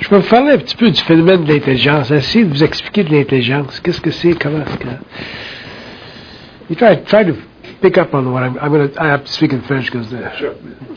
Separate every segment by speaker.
Speaker 1: vais vous parler un petit peu du phénomène de l'intelligence. Essayez de vous expliquer de l'intelligence. Qu'est-ce que c'est? Comment est-ce que... You try to pick up on what I have to speak in French because...
Speaker 2: Sure.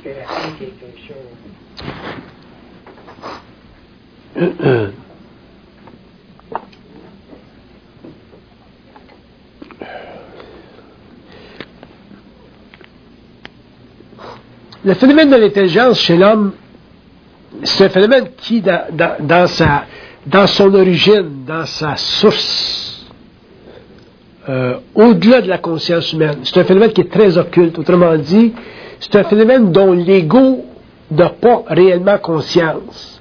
Speaker 1: Le phénomène de l'intelligence chez l'homme, c'est un phénomène qui, dans son origine, dans sa source, au-delà de la conscience humaine, c'est un phénomène qui est très occulte. Autrement dit, c'est un phénomène dont l'ego n'a pas réellement conscience.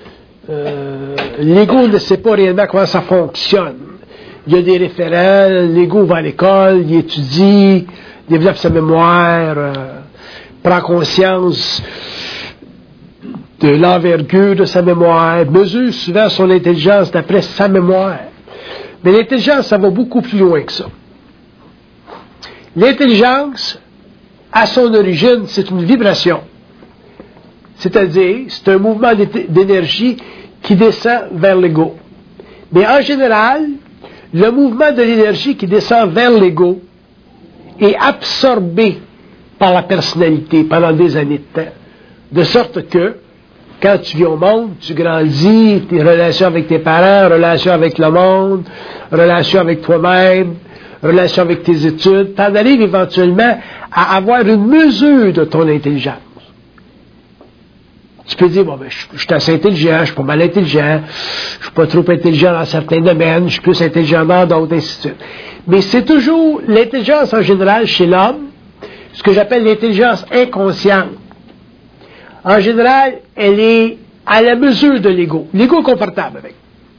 Speaker 1: L'ego ne sait pas réellement comment ça fonctionne. Il y a des référents, l'ego va à l'école, il étudie, développe sa mémoire, prend conscience de l'envergure de sa mémoire, mesure souvent son intelligence d'après sa mémoire. Mais l'intelligence, ça va beaucoup plus loin que ça. L'intelligence, à son origine, c'est une vibration. C'est-à-dire, c'est un mouvement d'énergie qui descend vers l'ego. Mais en général, le mouvement de l'énergie qui descend vers l'ego est absorbé par la personnalité pendant des années de temps. De sorte que, quand tu viens au monde, tu grandis, tes relations avec tes parents, relations avec le monde, relations avec toi-même, relations avec tes études, tu en arrives éventuellement à avoir une mesure de ton intelligence. Tu peux dire, bon, ben, je suis assez intelligent, je suis pas mal intelligent, je suis pas trop intelligent dans certains domaines, je suis plus intelligent dans d'autres, ainsi de suite. Mais c'est toujours l'intelligence en général chez l'homme, ce que j'appelle l'intelligence inconsciente. En général, elle est à la mesure de l'ego. L'ego est confortable avec.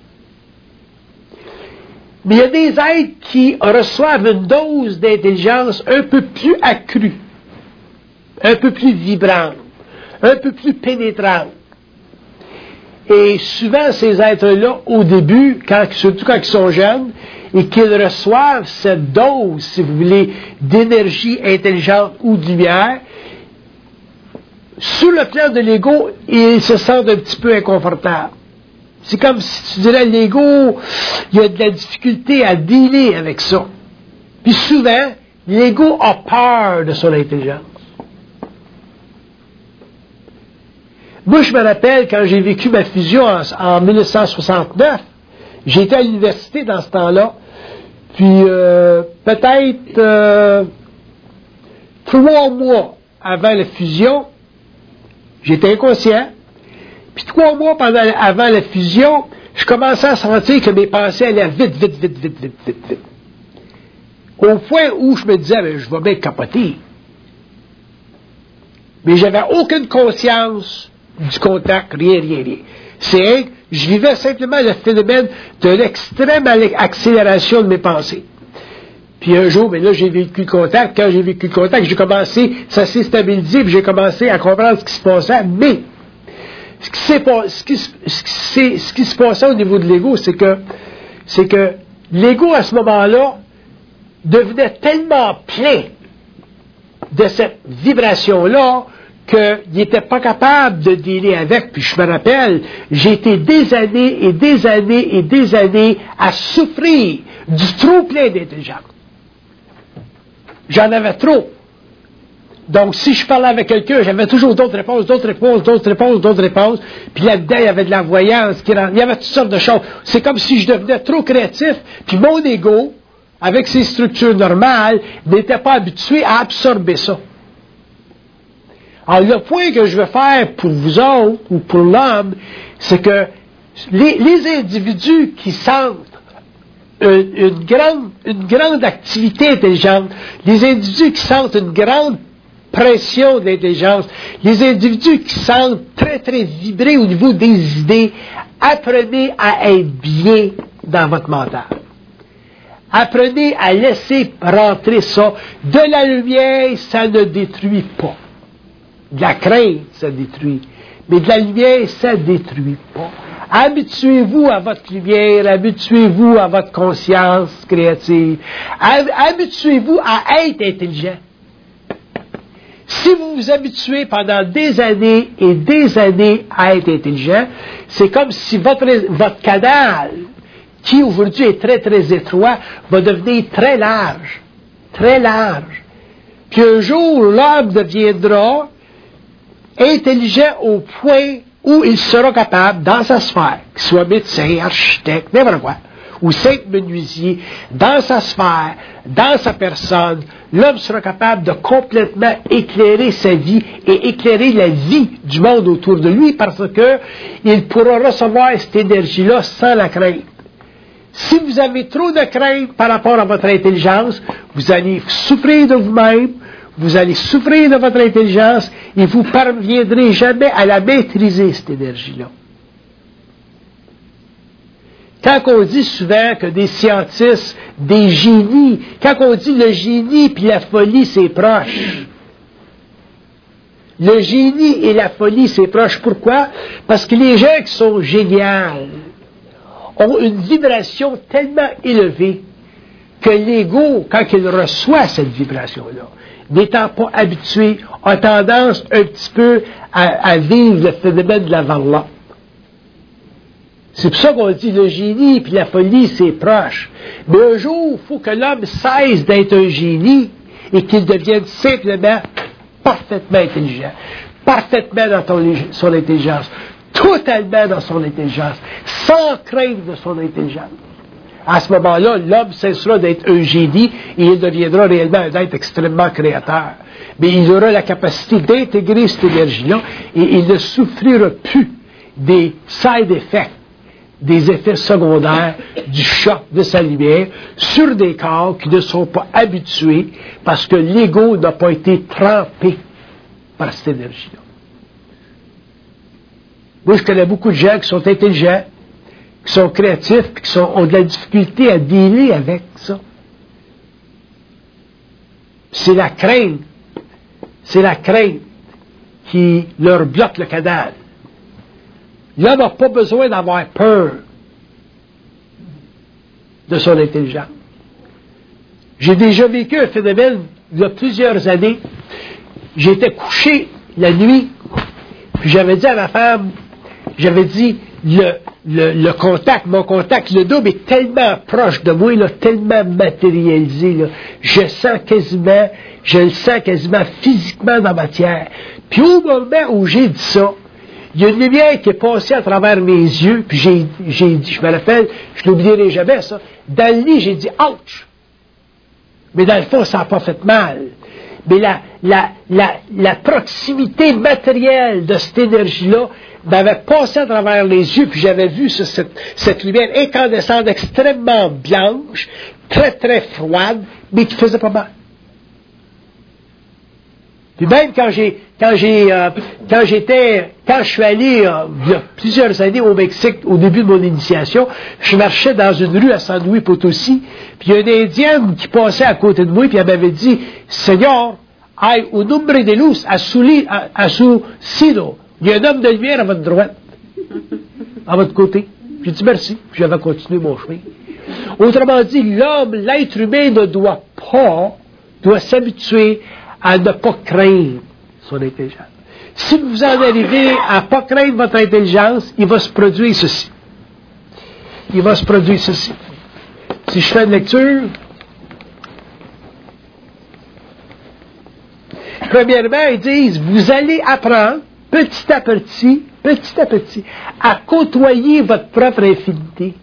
Speaker 1: Mais il y a des êtres qui reçoivent une dose d'intelligence un peu plus accrue, un peu plus vibrante, un peu plus pénétrante. Et souvent, ces êtres-là, au début, surtout quand ils sont jeunes, et qu'ils reçoivent cette dose, si vous voulez, d'énergie intelligente ou de lumière, sur le plan de l'ego, ils se sentent un petit peu inconfortables. C'est comme si tu dirais, l'ego, il y a de la difficulté à dealer avec ça. Puis souvent, l'ego a peur de son intelligence. Moi, je me rappelle, quand j'ai vécu ma fusion en 1969, j'étais à l'université dans ce temps-là, puis peut-être 3 mois avant la fusion, j'étais inconscient, puis 3 mois avant la fusion, je commençais à sentir que mes pensées allaient vite. Au point où je me disais, ben, je vais bien capoter. Mais j'avais aucune conscience du contact, rien. C'est je vivais simplement le phénomène de l'extrême accélération de mes pensées. Puis un jour, ben là, j'ai vécu le contact. Quand j'ai vécu le contact, j'ai commencé, ça s'est stabilisé, puis j'ai commencé à comprendre ce qui se passait. Mais, ce qui se passait au niveau de l'ego, c'est que l'ego, à ce moment-là, devenait tellement plein de cette vibration-là qu'il n'était pas capable de dealer avec. Puis je me rappelle, j'ai été des années à souffrir du trop plein d'intelligence. J'en avais trop. Donc, si je parlais avec quelqu'un, j'avais toujours d'autres réponses. Puis là-dedans, il y avait de la voyance. Il y avait toutes sortes de choses. C'est comme si je devenais trop créatif. Puis mon ego, avec ses structures normales, n'était pas habitué à absorber ça. Alors, le point que je veux faire pour vous autres, ou pour l'homme, c'est que les individus qui sentent une grande activité intelligente, les individus qui sentent une grande pression d'intelligence, les individus qui sentent très vibrer au niveau des idées, apprenez à être bien dans votre mental. Apprenez à laisser rentrer ça. De la lumière, ça ne détruit pas. De la crainte, ça détruit. Mais de la lumière, ça ne détruit pas. Habituez-vous à votre lumière, habituez-vous à votre conscience créative. Habituez-vous à être intelligent. Si vous vous habituez pendant des années et des années à être intelligent, c'est comme si votre canal, qui aujourd'hui est très, très étroit, va devenir très large. Très large. Puis un jour, l'homme deviendra intelligent au point où il sera capable, dans sa sphère, qu'il soit médecin, architecte, n'importe quoi, ou simple menuisier, dans sa sphère, dans sa personne, l'homme sera capable de complètement éclairer sa vie et éclairer la vie du monde autour de lui parce que il pourra recevoir cette énergie-là sans la crainte. Si vous avez trop de crainte par rapport à votre intelligence, vous allez souffrir de vous-même, vous allez souffrir de votre intelligence et vous ne parviendrez jamais à la maîtriser, cette énergie-là. Quand on dit souvent que des scientifiques, des génies, quand on dit le génie puis la folie, c'est proche. Le génie et la folie, c'est proche. Pourquoi? Parce que les gens qui sont géniaux ont une vibration tellement élevée que l'ego, quand il reçoit cette vibration-là, n'étant pas habitué, a tendance un petit peu à vivre le phénomène de la varlope. C'est pour ça qu'on dit le génie puis la folie, c'est proche. Mais un jour, il faut que l'homme cesse d'être un génie et qu'il devienne simplement parfaitement intelligent, parfaitement dans son intelligence, totalement dans son intelligence, sans crainte de son intelligence. À ce moment-là, l'homme cessera d'être un génie et il deviendra réellement un être extrêmement créateur. Mais il aura la capacité d'intégrer cette énergie-là et il ne souffrira plus des side effects, des effets secondaires du choc de sa lumière sur des corps qui ne sont pas habitués parce que l'ego n'a pas été trempé par cette énergie-là. Moi, je connais beaucoup de gens qui sont intelligents, qui sont créatifs, et qui ont de la difficulté à dealer avec ça. C'est la crainte qui leur bloque le canal. L'homme n'a pas besoin d'avoir peur de son intelligence. J'ai déjà vécu un phénomène il y a plusieurs années. J'étais couché la nuit, puis j'avais dit à ma femme, j'avais dit, le contact, mon contact, le double est tellement proche de moi, là, tellement matérialisé, là. Je le sens quasiment physiquement dans ma chair. Puis au moment où j'ai dit ça, il y a une lumière qui est passée à travers mes yeux, puis j'ai dit, je me rappelle, je n'oublierai jamais ça, dans le lit, j'ai dit « ouch ». Mais dans le fond, ça n'a pas fait mal. Mais la proximité matérielle de cette énergie-là m'avait passé à travers les yeux, puis j'avais vu cette lumière incandescente extrêmement blanche, très très froide, mais qui faisait pas mal. Puis même quand je suis allé il y a plusieurs années au Mexique, au début de mon initiation, je marchais dans une rue à San Luis Potosí, puis il y a une Indienne qui passait à côté de moi, puis elle m'avait dit, Seigneur, hay un hombre de luz a su sino. Il y a un homme de lumière à votre droite, à votre côté. J'ai dit merci, puis j'avais continué mon chemin. Autrement dit, l'être humain doit s'habituer à ne pas craindre son intelligence. Si vous en arrivez à ne pas craindre votre intelligence, il va se produire ceci. Si je fais une lecture, premièrement, ils disent, vous allez apprendre petit à petit, à côtoyer votre propre infinité.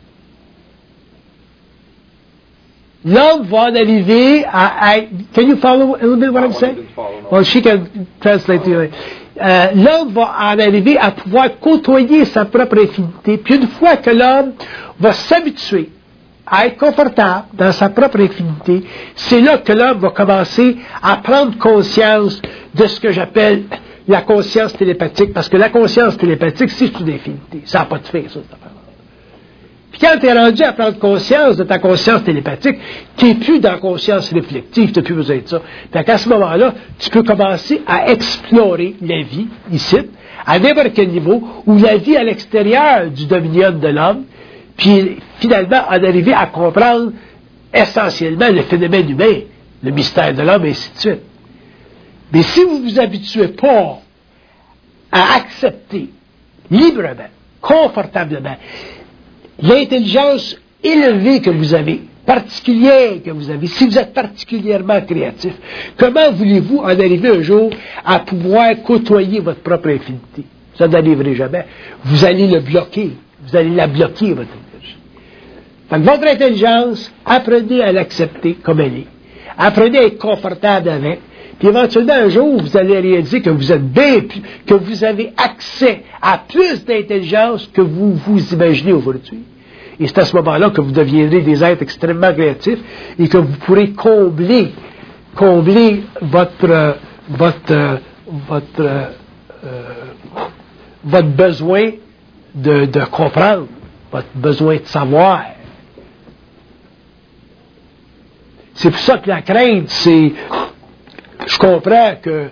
Speaker 1: L'homme va en arriver à... Can you follow a little bit what I'm saying? Well, she can translate to you. L'homme va en arriver à pouvoir côtoyer sa propre infinité. Puis une fois que l'homme va s'habituer à être confortable dans sa propre infinité, c'est là que l'homme va commencer à prendre conscience de ce que j'appelle la conscience télépathique. Parce que la conscience télépathique, c'est une infinité. Ça n'a pas de fin, ça, cette affaire. Puis quand tu es rendu à prendre conscience de ta conscience télépathique, tu n'es plus dans la conscience réflective, tu n'as plus besoin de ça. Fait qu'à ce moment-là, tu peux commencer à explorer la vie, ici, à n'importe quel niveau, ou la vie à l'extérieur du dominion de l'homme, puis finalement en arriver à comprendre essentiellement le phénomène humain, le mystère de l'homme, et ainsi de suite. Mais si vous ne vous habituez pas à accepter librement, confortablement, l'intelligence élevée que vous avez, particulière que vous avez, si vous êtes particulièrement créatif, comment voulez-vous en arriver un jour à pouvoir côtoyer votre propre infinité? Ça n'arriverez jamais. Vous allez le bloquer. Vous allez la bloquer, votre énergie. Donc, votre intelligence, apprenez à l'accepter comme elle est. Apprenez à être confortable avec. Puis éventuellement, un jour, vous allez réaliser que vous êtes bien plus, que vous avez accès à plus d'intelligence que vous vous imaginez aujourd'hui. Et c'est à ce moment-là que vous deviendrez des êtres extrêmement créatifs et que vous pourrez combler votre besoin de comprendre, votre besoin de savoir. C'est pour ça que la crainte, c'est... Je comprends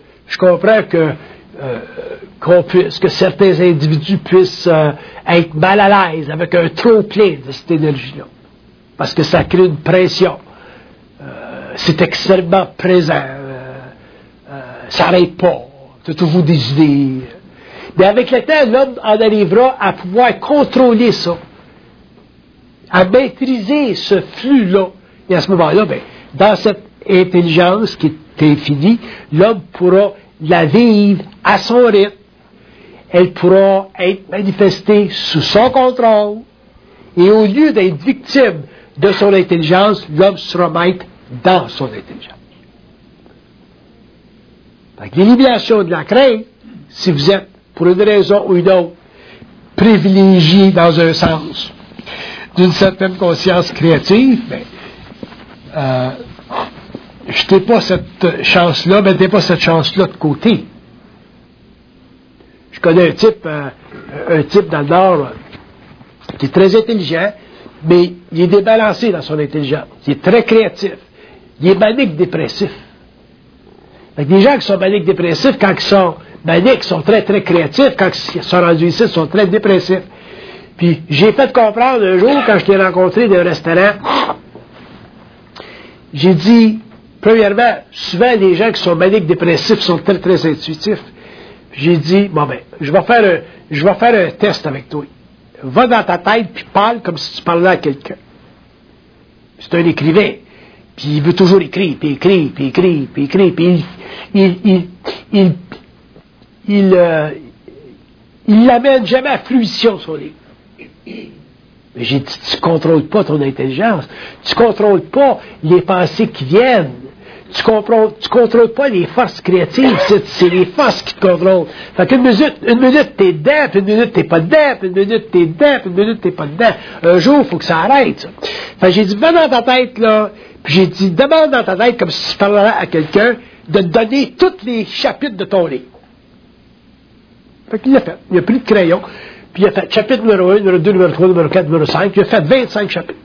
Speaker 1: que certains individus puissent être mal à l'aise avec un trop plein de cette énergie-là. Parce que ça crée une pression. C'est extrêmement présent. Ça n'arrête pas. Tu as toujours des idées. Mais avec le temps, l'homme en arrivera à pouvoir contrôler ça. À maîtriser ce flux-là. Et à ce moment-là, dans cette intelligence qui est infinie, l'homme pourra la vivre à son rythme. Elle pourra être manifestée sous son contrôle. Et au lieu d'être victime de son intelligence, l'homme sera maître dans son intelligence. L'élimination de la crainte, si vous êtes, pour une raison ou une autre, privilégié dans un sens d'une certaine conscience créative, jetez pas cette chance-là, mettez pas cette chance-là de côté. Je connais un type dans le Nord qui est très intelligent, mais il est débalancé dans son intelligence. Il est très créatif. Il est manique dépressif. Les gens qui sont maniques dépressifs, quand ils sont maniques, sont très, très créatifs. Quand ils sont rendus ici, ils sont très dépressifs. Puis, j'ai fait comprendre un jour, quand je t'ai rencontré dans un restaurant, j'ai dit, premièrement, souvent, les gens qui sont maniques dépressifs sont très, très intuitifs. J'ai dit, je vais faire un test avec toi. Va dans ta tête, puis parle comme si tu parlais à quelqu'un. C'est un écrivain. Puis il veut toujours écrire, puis écrire, puis écrire, puis écrire, puis il l'amène jamais à fruition, son livre. Mais j'ai dit, tu contrôles pas ton intelligence. Tu contrôles pas les pensées qui viennent. Tu contrôles pas les forces créatives. C'est les forces qui te contrôlent. Fait qu'une minute t'es dedans, puis une minute t'es pas dedans, puis une minute t'es dedans, puis une minute t'es pas dedans. Un jour, il faut que ça arrête, ça. Fait que j'ai dit, va dans ta tête, là. Puis j'ai dit, demande dans ta tête, comme si tu parlais à quelqu'un, de te donner tous les chapitres de ton livre. Fait qu'il l'a fait. Il a pris le crayon, puis il a fait chapitre numéro 1, numéro 2, numéro 3, numéro 4, numéro 5. Il a fait 25 chapitres.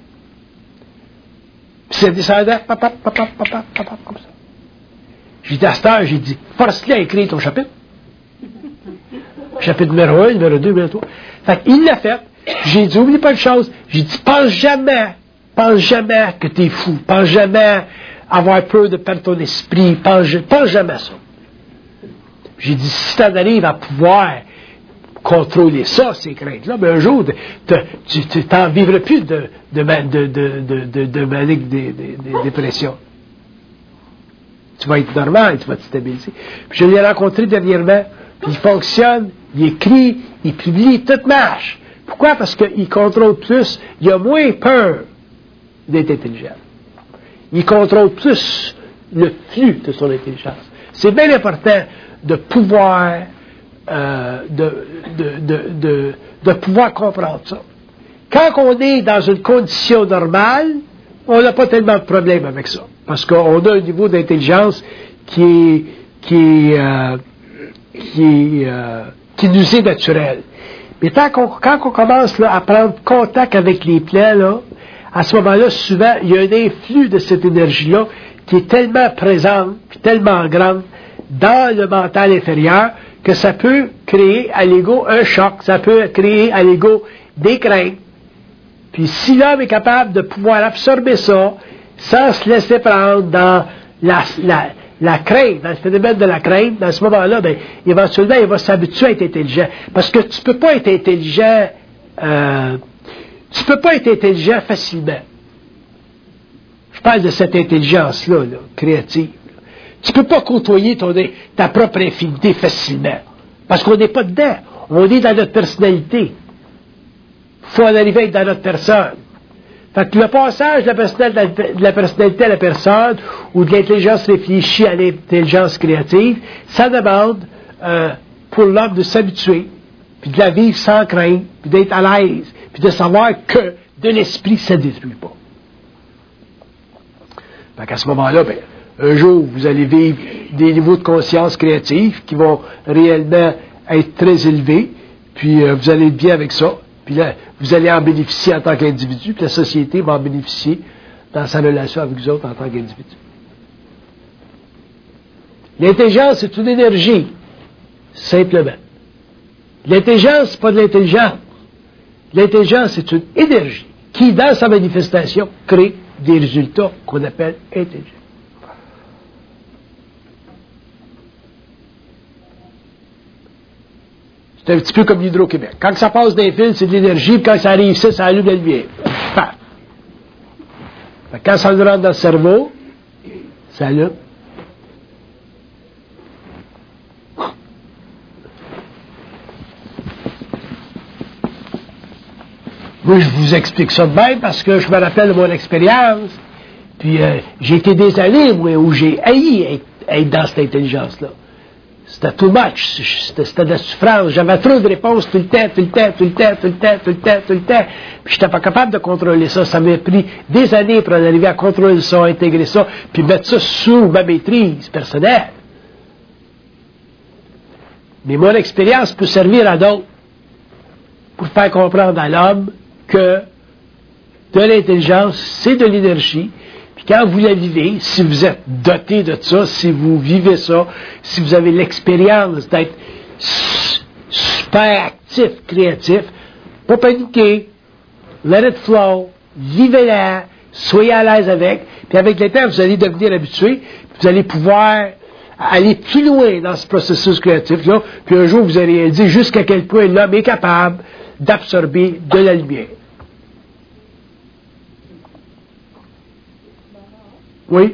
Speaker 1: Puis c'est descendant, papa, comme ça. J'ai dit à cette heure, j'ai dit, force-le à écrire ton chapitre. Chapitre numéro 1, numéro 2, numéro 3. Fait qu'il l'a fait. J'ai dit, oublie pas une chose. J'ai dit, pense jamais que t'es fou. Pense jamais avoir peur de perdre ton esprit. Pense jamais ça. J'ai dit, si t'en arrives à pouvoir contrôler ça, ces craintes-là, un jour, tu t'en vivras plus de manique dépression. Tu vas être normal, tu vas te stabiliser. Puis je l'ai rencontré dernièrement, puis il fonctionne, il écrit, il publie, tout marche. Pourquoi? Parce qu'il contrôle plus, il a moins peur d'être intelligent. Il contrôle plus le flux de son intelligence. C'est bien important de pouvoir de pouvoir comprendre ça. Quand on est dans une condition normale, on n'a pas tellement de problème avec ça. Parce qu'on a un niveau d'intelligence qui nous est naturel. Mais quand on commence là, à prendre contact avec les plans, là, à ce moment-là, souvent, il y a un influx de cette énergie-là qui est tellement présente, puis tellement grande dans le mental inférieur, que ça peut créer à l'ego un choc, ça peut créer à l'ego des craintes. Puis si l'homme est capable de pouvoir absorber ça, sans se laisser prendre dans la crainte, dans le phénomène de la crainte, dans ce moment-là, ben, éventuellement, il va s'habituer à être intelligent. Parce que tu peux pas être intelligent, facilement. Je parle de cette intelligence-là, là, créative. Tu peux pas côtoyer ta propre infinité facilement. Parce qu'on n'est pas dedans. On est dans notre personnalité. Il faut en arriver à être dans notre personne. Fait que le passage de la personnalité à la personne, ou de l'intelligence réfléchie à l'intelligence créative, ça demande pour l'homme de s'habituer, puis de la vivre sans crainte, puis d'être à l'aise, puis de savoir que de l'esprit, ça ne détruit pas. Fait qu'à ce moment-là, ben, un jour, vous allez vivre des niveaux de conscience créative qui vont réellement être très élevés, puis vous allez être bien avec ça. Puis là, vous allez en bénéficier en tant qu'individu, puis la société va en bénéficier dans sa relation avec vous autres en tant qu'individu. L'intelligence, c'est une énergie, simplement. L'intelligence, c'est pas de l'intelligence. L'intelligence, c'est une énergie qui, dans sa manifestation, crée des résultats qu'on appelle intelligents. C'est un petit peu comme l'Hydro-Québec. Quand ça passe d'un fil, c'est de l'énergie, puis quand ça arrive ici, ça allume la lumière. Quand ça rentre dans le cerveau, ça allume. Moi, je vous explique ça de même parce que je me rappelle de mon expérience. Puis, j'ai été des années, moi, où j'ai haï être dans cette intelligence-là. C'était too much. C'était de la souffrance. J'avais trop de réponses tout le temps. Puis, j'étais pas capable de contrôler ça. Ça m'a pris des années pour en arriver à contrôler ça, intégrer ça, puis mettre ça sous ma maîtrise personnelle. Mais mon expérience peut servir à d'autres pour faire comprendre à l'homme que de l'intelligence, c'est de l'énergie. Puis quand vous la vivez, si vous êtes doté de ça, si vous vivez ça, si vous avez l'expérience d'être super actif, créatif, pas paniquer, let it flow, vivez-la, soyez à l'aise avec, puis avec le temps, vous allez devenir habitué, vous allez pouvoir aller plus loin dans ce processus créatif-là, puis un jour, vous allez réaliser jusqu'à quel point l'homme est capable d'absorber de la lumière. Oui?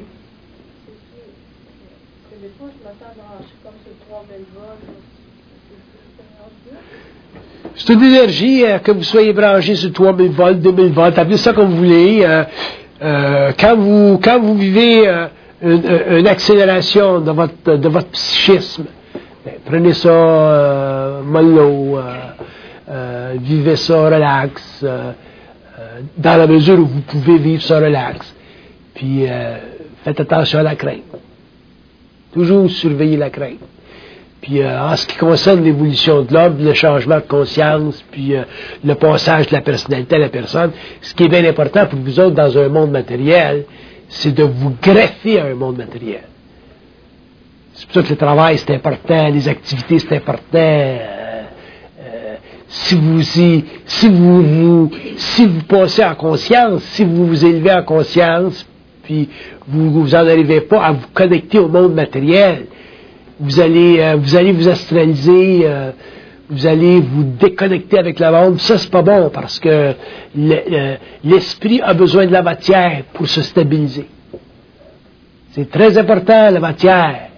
Speaker 1: C'est une énergie, que vous soyez branché sur 3000 volts, 2000 volts, appelez ça comme vous voulez. Quand vous vivez une accélération de votre psychisme, ben, prenez ça mollo, vivez ça relax, dans la mesure où vous pouvez vivre ça relax. Puis, faites attention à la crainte. Toujours surveiller la crainte. Puis, en ce qui concerne l'évolution de l'homme, le changement de conscience, puis le passage de la personnalité à la personne, ce qui est bien important pour vous autres dans un monde matériel, c'est de vous greffer à un monde matériel. C'est pour ça que le travail, c'est important, les activités, c'est important. Si vous passez en conscience, si vous vous élevez en conscience, puis vous en arrivez pas à vous connecter au monde matériel, vous allez vous astraliser, vous allez vous déconnecter avec le monde. Ça, c'est pas bon parce que l'esprit a besoin de la matière pour se stabiliser. C'est très important, la matière.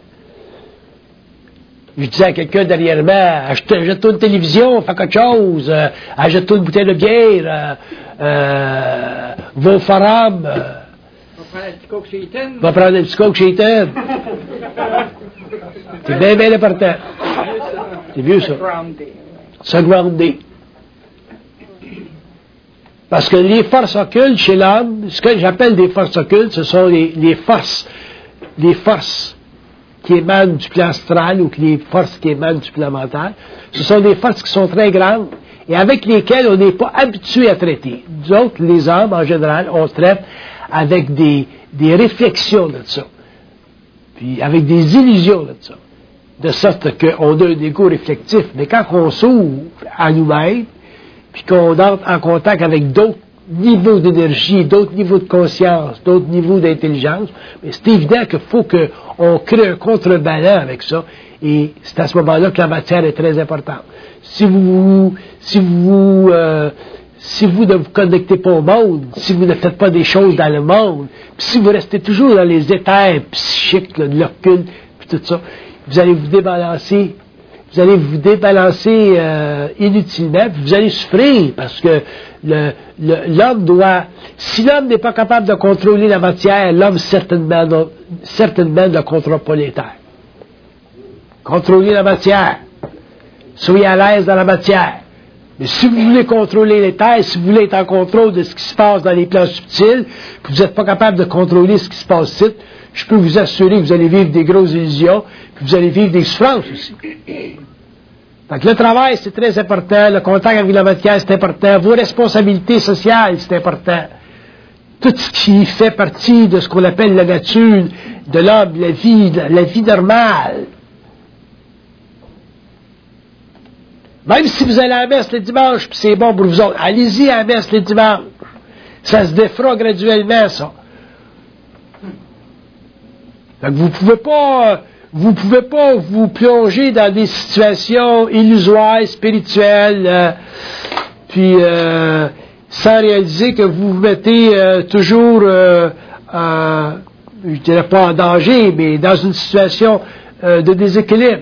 Speaker 1: Je disais à quelqu'un derrière moi, achète-toi une télévision, fais quelque chose, achète-toi une bouteille de bière, va au forum. Va prendre un petit coke chez Eaton. C'est bien, bien important. C'est vieux, ça. Se grounder. Parce que les forces occultes chez l'homme, ce que j'appelle des forces occultes, ce sont les forces qui émanent du plan astral ou les forces qui émanent du plan mental. Ce sont des forces qui sont très grandes et avec lesquelles on n'est pas habitué à traiter. Nous autres, les hommes, en général, on traite avec des réflexions de ça, puis avec des illusions de ça, de sorte qu'on a un égo réflectif. Mais quand on s'ouvre à nous-mêmes, puis qu'on entre en contact avec d'autres niveaux d'énergie, d'autres niveaux de conscience, d'autres niveaux d'intelligence, mais c'est évident qu'il faut qu'on crée un contrebalance avec ça, et c'est à ce moment-là que la matière est très importante. Si vous ne vous connectez pas au monde, si vous ne faites pas des choses dans le monde, puis si vous restez toujours dans les éthers psychiques là, de l'occulte, puis tout ça, vous allez vous débalancer. Vous allez vous débalancer inutilement, puis vous allez souffrir, parce que l'homme doit... Si l'homme n'est pas capable de contrôler la matière, l'homme certainement ne contrôle pas les terres. Contrôlez la matière. Soyez à l'aise dans la matière. Mais si vous voulez contrôler les terres, si vous voulez être en contrôle de ce qui se passe dans les plans subtils, puis vous n'êtes pas capable de contrôler ce qui se passe ici, je peux vous assurer que vous allez vivre des grosses illusions, puis vous allez vivre des souffrances aussi. Donc le travail, c'est très important, le contact avec la matière, c'est important, vos responsabilités sociales, c'est important. Tout ce qui fait partie de ce qu'on appelle la nature de l'homme, la vie normale. Même si vous allez à la messe le dimanche, puis c'est bon pour vous autres, allez-y à la messe le dimanche. Ça se défera graduellement, ça. Donc vous pouvez pas vous plonger dans des situations illusoires, spirituelles, puis sans réaliser que vous vous mettez toujours, je dirais pas en danger, mais dans une situation de déséquilibre.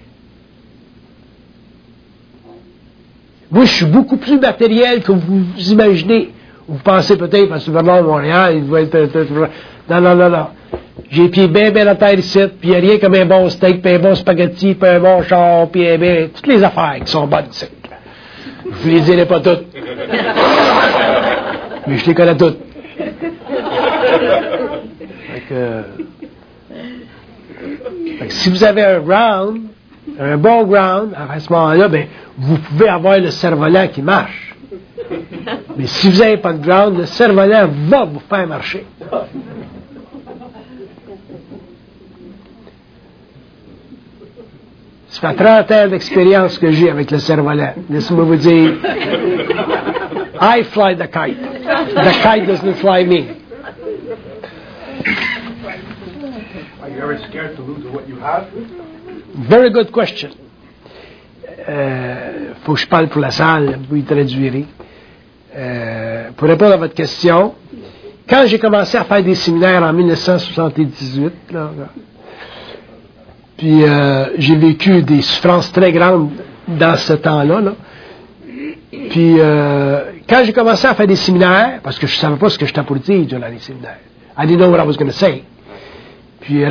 Speaker 1: Moi, je suis beaucoup plus matériel que vous imaginez. Vous pensez peut-être, parce que vraiment, Montréal, il doit être... Non. J'ai pieds bien à terre ici, puis il n'y a rien comme un bon steak, puis un bon spaghetti, puis un bon char, puis toutes les affaires qui sont bonnes ici. Je ne vous les dirai pas toutes. Mais je les connais toutes. Fait que si vous avez un bon ground, à ce moment-là, ben, vous pouvez avoir le cerf-volant qui marche. Mais si vous n'avez pas de ground, le cerf-volant va vous faire marcher. Ça fait 30 ans d'expérience que j'ai avec le cerf-volant. Laissez-moi vous dire, I fly the kite. The kite doesn't fly me.
Speaker 2: Are you ever scared to lose what you have?
Speaker 1: Very good question. Faut que je parle pour la salle, vous y traduirez. Pour répondre à votre question, quand j'ai commencé à faire des séminaires en 1978, puis j'ai vécu des souffrances très grandes dans ce temps-là. Puis quand j'ai commencé à faire des séminaires, parce que je ne savais pas ce que j'étais pour dire durant les séminaires, I didn't know what I was going to say. Puis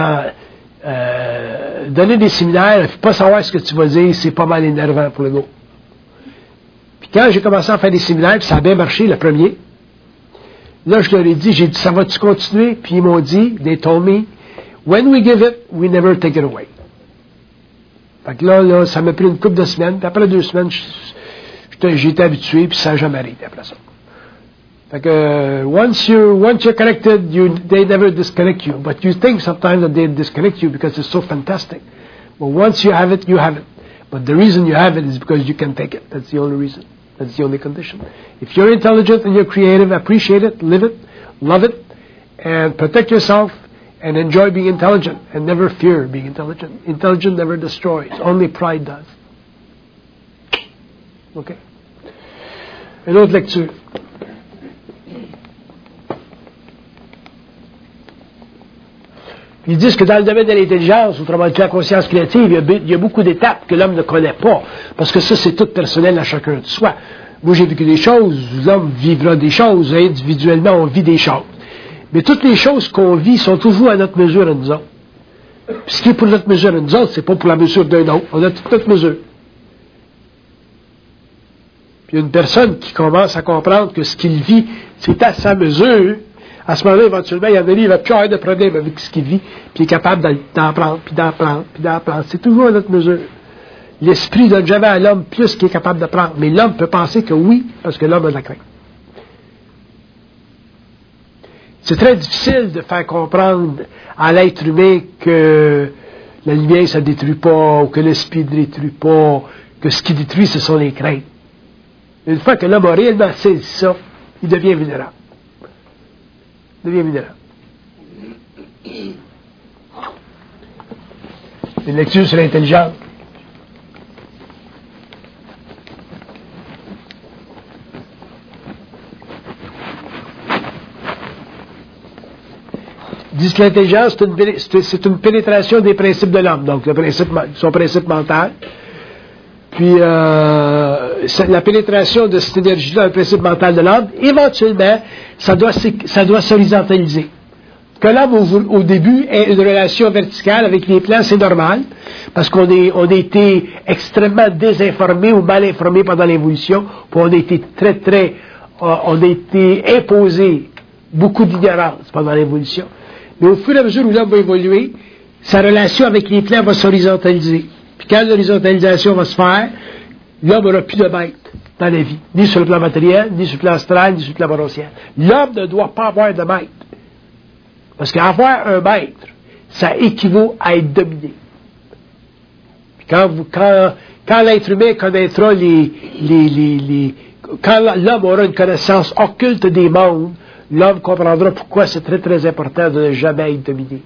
Speaker 1: donner des séminaires, pas savoir ce que tu vas dire, c'est pas mal énervant pour le gars. Puis quand j'ai commencé à faire des séminaires, puis ça a bien marché le premier, là je leur ai dit, ça va-tu continuer? Puis ils m'ont dit, they told me, when we give it, we never take it away. Fait que là, ça m'a pris une couple de semaines, puis après 2 semaines, j'ai été habitué, puis ça n'a jamais arrêté après ça. Fait que, once you're connected, they never disconnect you. But you think sometimes that they disconnect you because it's so fantastic. But once you have it, you have it. But the reason you have it is because you can take it. That's the only reason. That's the only condition. If you're intelligent and you're creative, appreciate it, live it, love it, and protect yourself, and enjoy being intelligent, and never fear being intelligent. Intelligence never destroys. Only pride does. Okay? Une autre lecture. Ils disent que dans le domaine de l'intelligence, autrement dit la conscience créative, il y a beaucoup d'étapes que l'homme ne connaît pas, parce que ça, c'est tout personnel à chacun de soi. Moi, j'ai vécu des choses, l'homme vivra des choses, individuellement, on vit des choses. Mais toutes les choses qu'on vit sont toujours à notre mesure à nous autres. Puis ce qui est pour notre mesure à nous autres, c'est pas pour la mesure d'un autre. On a toute notre mesure. Puis une personne qui commence à comprendre que ce qu'il vit, c'est à sa mesure, à ce moment-là, éventuellement, il y en a il va plus avoir de problème avec ce qu'il vit, puis il est capable d'en prendre, puis d'en prendre, puis d'en prendre. C'est toujours à notre mesure. L'esprit ne donne jamais à l'homme plus qu'il est capable de prendre. Mais l'homme peut penser que oui, parce que l'homme a de la crainte. C'est très difficile de faire comprendre à l'être humain que la lumière, ça ne détruit pas, ou que l'esprit ne détruit pas, que ce qui détruit, ce sont les craintes. Une fois que l'homme a réellement saisi ça, il devient vulnérable. Une lecture sur l'intelligence. Disent que l'intelligence, c'est une pénétration des principes de l'homme, donc son principe mental. Puis la pénétration de cette énergie-là dans le principe mental de l'homme, éventuellement, ça doit s'horizontaliser. Que l'homme, au début, ait une relation verticale avec les plans, c'est normal, parce qu'on a été extrêmement désinformés ou mal informés pendant l'évolution, puis on a été imposé beaucoup d'ignorance pendant l'évolution. Mais au fur et à mesure où l'homme va évoluer, sa relation avec les plans va s'horizontaliser. Puis quand l'horizontalisation va se faire, l'homme n'aura plus de maître dans la vie, ni sur le plan matériel, ni sur le plan astral, ni sur le plan morociel. L'homme ne doit pas avoir de maître. Parce qu'avoir un maître, ça équivaut à être dominé. Puis quand l'être humain connaîtra quand l'homme aura une connaissance occulte des mondes, l'homme comprendra pourquoi c'est très très important de ne jamais être dominé.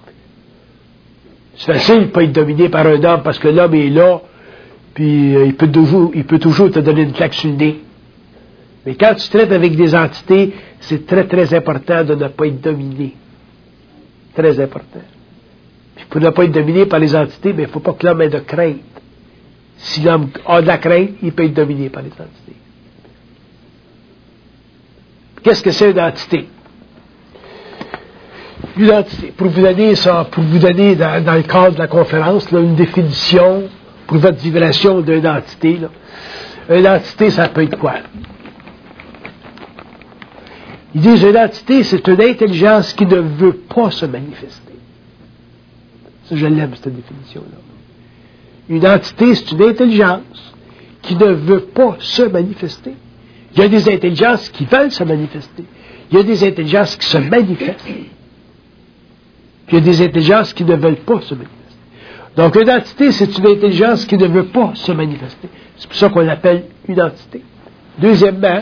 Speaker 1: C'est facile de ne pas être dominé par un homme parce que l'homme est là, puis il peut toujours te donner une claque sur le nez. Mais quand tu traites avec des entités, c'est très très important de ne pas être dominé. Très important. Puis pour ne pas être dominé par les entités, il ne faut pas que l'homme ait de crainte. Si l'homme a de la crainte, il peut être dominé par les entités. Qu'est-ce que c'est une entité? Une entité, pour vous donner dans le cadre de la conférence, là, une définition pour votre vibration d'une entité. Là. Une entité, ça peut être quoi? Ils disent une entité, c'est une intelligence qui ne veut pas se manifester. Ça, je l'aime, cette définition-là. Une entité, c'est une intelligence qui ne veut pas se manifester. Il y a des intelligences qui veulent se manifester. Il y a des intelligences qui se manifestent. Puis il y a des intelligences qui ne veulent pas se manifester. Donc, une entité, c'est une intelligence qui ne veut pas se manifester. C'est pour ça qu'on l'appelle une entité. Deuxièmement,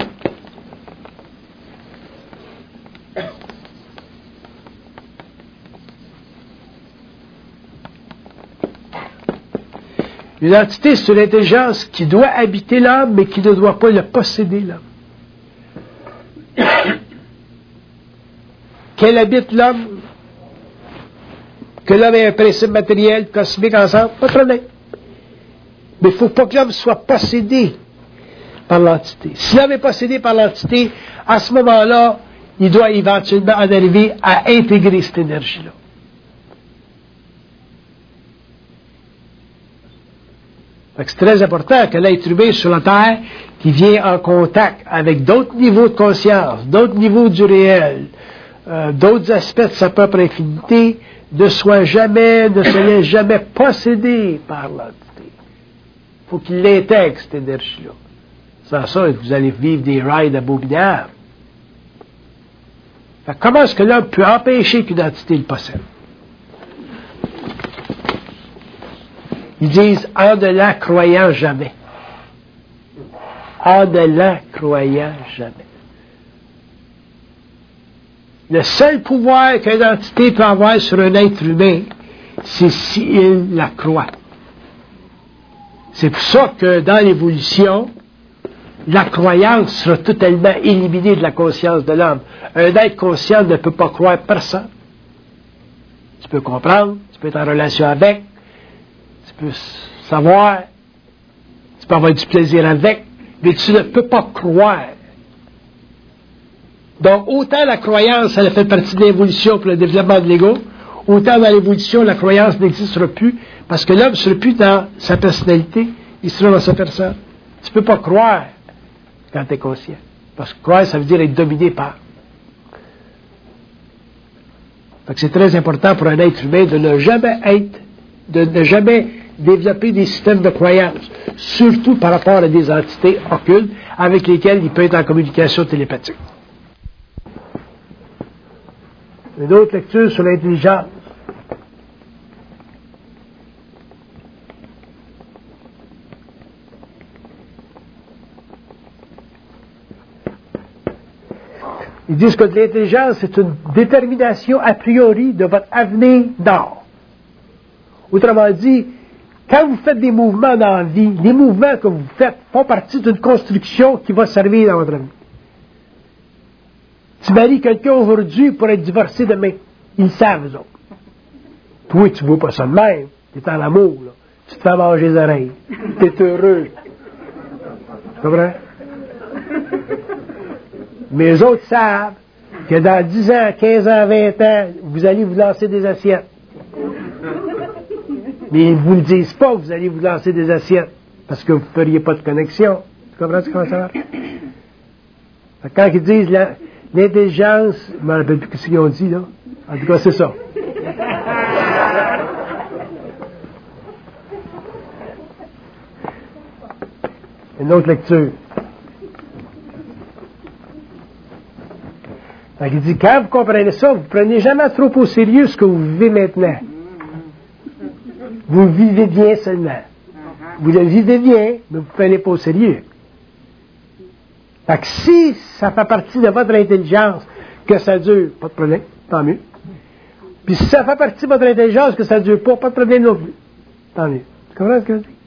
Speaker 1: une entité, c'est une intelligence qui doit habiter l'homme, mais qui ne doit pas le posséder, l'homme. Qu'elle habite l'homme, que l'homme ait un principe matériel, cosmique ensemble, pas de problème. Mais il ne faut pas que l'homme soit possédé par l'entité. Si l'homme est possédé par l'entité, à ce moment-là, il doit éventuellement en arriver à intégrer cette énergie-là. C'est très important que l'être humain sur la Terre, qui vient en contact avec d'autres niveaux de conscience, d'autres niveaux du réel, d'autres aspects de sa propre infinité, ne se laisse jamais possédé par l'entité. Il faut qu'il l'intègre, cette énergie-là. Sans ça, vous allez vivre des rides abominables. Comment est-ce que l'homme peut empêcher qu'une entité le possède? Ils disent, en ne la croyant jamais. En ne la croyant jamais. Le seul pouvoir qu'une entité peut avoir sur un être humain, c'est s'il la croit. C'est pour ça que dans l'évolution, la croyance sera totalement éliminée de la conscience de l'homme. Un être conscient ne peut pas croire personne. Tu peux comprendre, tu peux être en relation avec, tu peux savoir, tu peux avoir du plaisir avec, mais tu ne peux pas croire. Donc, autant la croyance, elle fait partie de l'évolution pour le développement de l'ego, autant dans l'évolution, la croyance n'existera plus, parce que l'homme ne sera plus dans sa personnalité, il sera dans sa personne. Tu ne peux pas croire quand tu es conscient. Parce que croire, ça veut dire être dominé par. Donc, c'est très important pour un être humain de ne jamais développer des systèmes de croyance, surtout par rapport à des entités occultes avec lesquelles il peut être en communication télépathique. Une autre lecture sur l'intelligence. Ils disent que l'intelligence, c'est une détermination a priori de votre avenir d'or. Autrement dit, quand vous faites des mouvements dans la vie, les mouvements que vous faites font partie d'une construction qui va servir dans votre vie. Tu maries quelqu'un aujourd'hui pour être divorcé demain. Ils le savent, eux autres. Toi, tu ne vois pas ça de même. Tu es en amour, là. Tu te fais manger les oreilles. Tu es heureux. Tu comprends? Mais eux autres savent que dans 10 ans, 15 ans, 20 ans, vous allez vous lancer des assiettes. Mais ils ne vous le disent pas que vous allez vous lancer des assiettes parce que vous ne feriez pas de connexion. Tu comprends comment ça marche? Quand ils disent l'intelligence, je ne me rappelle plus ce qu'ils ont dit, là. En tout cas, c'est ça. Une autre lecture. Donc, il dit, quand vous comprenez ça, vous ne prenez jamais trop au sérieux ce que vous vivez maintenant. Vous vivez bien seulement. Vous le vivez bien, mais vous ne prenez pas au sérieux. Fait que si ça fait partie de votre intelligence que ça dure, pas de problème, tant mieux. Puis si ça fait partie de votre intelligence que ça dure pas de problème non plus, tant mieux. Tu comprends ce que je dis?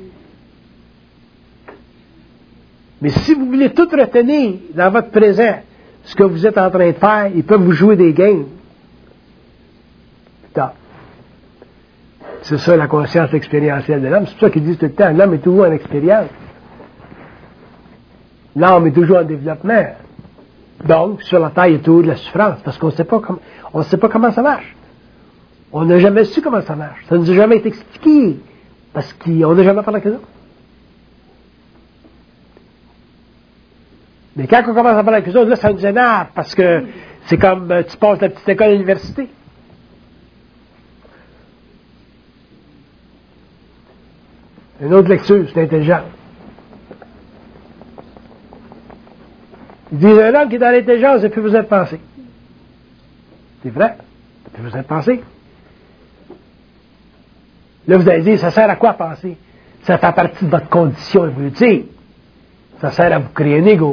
Speaker 1: Mais si vous voulez tout retenir dans votre présent, ce que vous êtes en train de faire, ils peuvent vous jouer des games. Putain. C'est ça la conscience expérientielle de l'homme. C'est pour ça qu'ils disent tout le temps, l'homme est toujours en expérience. L'homme est toujours en développement. Donc, sur la terre, il y a toujours de la souffrance, parce qu'on ne sait pas comment ça marche. On n'a jamais su comment ça marche. Ça ne nous a jamais été expliqué, parce qu'on n'a jamais parlé avec eux autres. Mais quand on commence à parler avec eux autres, là, ça nous énerve, parce que c'est comme tu passes de la petite école à l'université. Une autre lecture, c'est intelligent. Ils disent, un homme qui est dans l'intelligence n'a plus besoin de penser. C'est vrai, il n'a plus besoin de penser. Là, vous allez dire, ça sert à quoi penser? Ça fait partie de votre condition évolutive. Ça sert à vous créer un ego.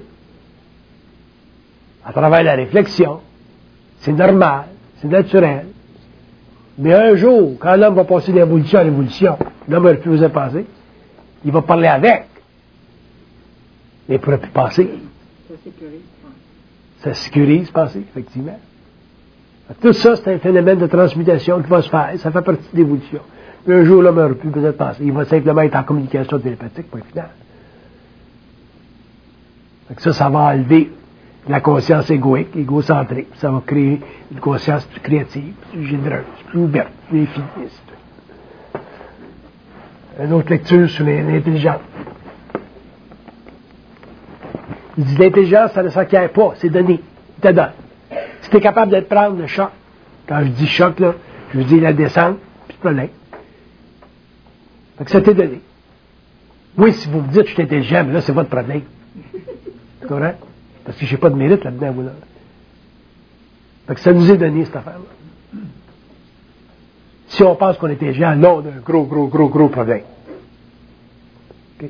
Speaker 1: À travers la réflexion. C'est normal, c'est naturel. Mais un jour, quand l'homme va passer d'évolution à l'évolution, l'homme n'a plus besoin de penser. Il va parler avec. Mais il ne pourra plus penser.
Speaker 3: Ça sécurise.
Speaker 1: Ça sécurise penser, effectivement. Tout ça, c'est un phénomène de transmutation qui va se faire. Ça fait partie de l'évolution. Mais un jour, l'homme n'aura plus besoin de penser. Il va simplement être en communication télépathique, point final. Ça va enlever la conscience égoïque, égocentrique. Ça va créer une conscience plus créative, plus généreuse, plus ouverte, plus infiniste. Une autre lecture sur l'intelligence. Il dit l'intelligence, ça ne s'acquiert pas, c'est donné. Il te donne. Si tu es capable de te prendre le choc, quand je dis choc, là, je veux dire la descente, puis le problème. Fait que ça t'est donné. Oui, si vous me dites que je suis intelligent, mais là, c'est votre problème. C'est correct? Parce que je n'ai pas de mérite là-dedans, vous là. Fait que ça nous est donné, cette affaire-là. Si on pense qu'on est intelligent, là, on a un gros problème. OK?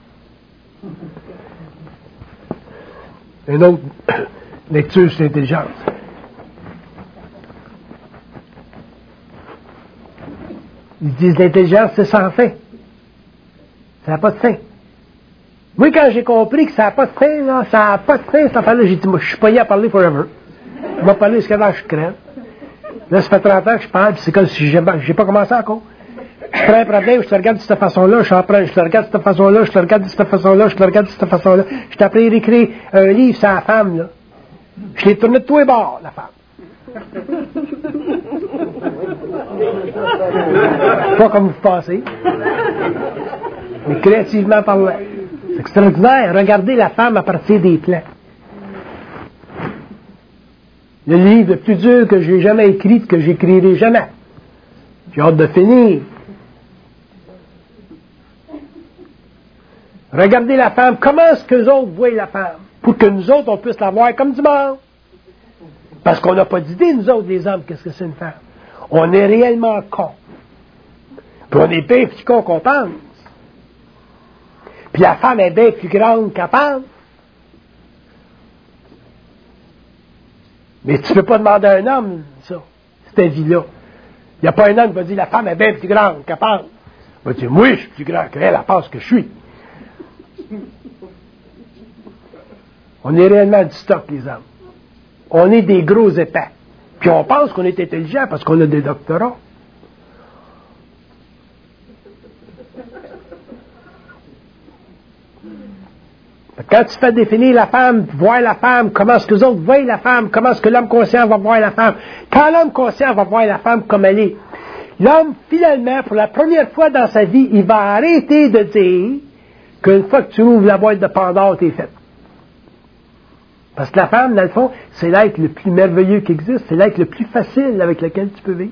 Speaker 1: Une autre lecture sur l'intelligence. Ils disent l'intelligence, c'est sans fin. Ça n'a pas de fin. Moi, quand j'ai compris que ça n'a pas de fin, là, ça n'a pas de fin, cette affaire-là, j'ai dit, moi, je suis payé à parler forever. Je vais parler jusqu'à je crève. Là, ça fait 30 ans que je parle, puis c'est comme si j'ai pas commencé encore. Je prends un problème, je te regarde de cette façon-là, je te regarde de cette façon-là, je te regarde de cette façon-là, je te regarde de cette façon-là. Je t'ai appris à écrire un livre sur la femme, là. Je l'ai tourné de tous les bords, la femme. Pas comme vous pensez. Mais créativement parlant. C'est extraordinaire. Regardez la femme à partir des plans. Le livre le plus dur que j'ai jamais écrit, que j'écrirai jamais. J'ai hâte de finir. Regardez la femme. Comment est-ce que les autres voient la femme? Pour que nous autres, on puisse la voir comme du monde. Parce qu'on n'a pas d'idée, nous autres, les hommes, qu'est-ce que c'est une femme. On est réellement cons. Puis on est bien plus cons qu'on pense. Puis la femme est bien plus grande qu'elle pense. Mais tu ne peux pas demander à un homme, ça, cette vie-là. Il n'y a pas un homme qui va dire, la femme est bien plus grande qu'elle pense. Il va dire, moi, je suis plus grand qu'elle, elle pense que je suis. On est réellement du stock, les hommes. On est des gros épais. Puis on pense qu'on est intelligent parce qu'on a des doctorats. Quand tu fais définir la femme, voir la femme, comment est-ce que les autres voient la femme, comment est-ce que l'homme conscient va voir la femme. Quand l'homme conscient va voir la femme comme elle est, l'homme, finalement, pour la première fois dans sa vie, il va arrêter de dire qu'une fois que tu ouvres la boîte de Pandore, t'es faite. Parce que la femme, dans le fond, c'est l'être le plus merveilleux qui existe, c'est l'être le plus facile avec lequel tu peux vivre.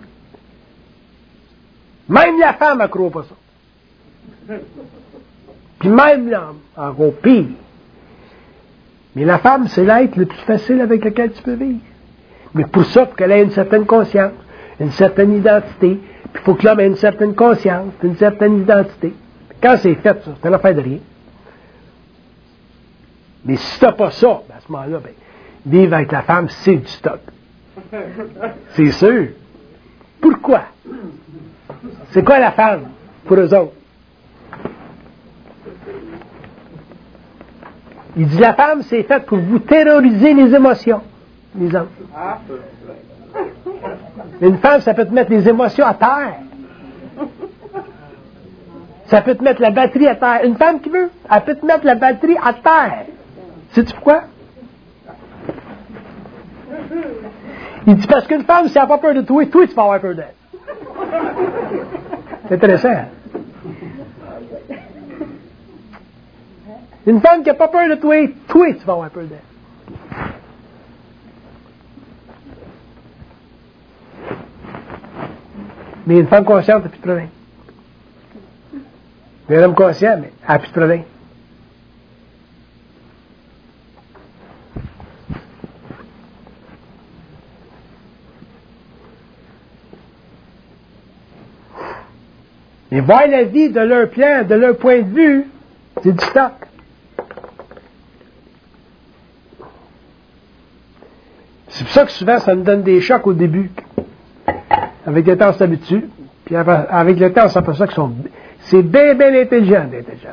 Speaker 1: Même la femme ne croit pas ça. Puis même l'homme, encore pire. Mais la femme, c'est l'être le plus facile avec lequel tu peux vivre. Mais pour ça, il faut qu'elle ait une certaine conscience, une certaine identité, puis il faut que l'homme ait une certaine conscience, une certaine identité. Quand c'est fait, ça, c'est une affaire de rien. Mais si tu n'as pas ça, à ce moment-là, vivre avec la femme, c'est du stock. C'est sûr. Pourquoi? C'est quoi la femme pour eux autres? Il dit, la femme, c'est faite pour vous terroriser les émotions, les hommes. Une femme, ça peut te mettre les émotions à terre. Ça peut te mettre la batterie à terre. Une femme qui veut, elle peut te mettre la batterie à terre. Sais-tu pourquoi? Il dit, parce qu'une femme, si elle n'a pas peur de toi, toi, tu vas avoir peur d'elle. C'est intéressant. Une femme qui n'a pas peur de toi, toi, tu vas avoir peur d'elle. Mais une femme consciente, elle n'a plus de problème. Mais un homme conscient, mais elle n'a plus de problème. Et voir la vie de leur plan, de leur point de vue, c'est du stock. C'est pour ça que souvent, ça nous donne des chocs au début. Avec le temps, on s'habitue. Puis avec le temps, on s'aperçoit qu'ils sont... C'est bien, bien intelligent d'intelligent.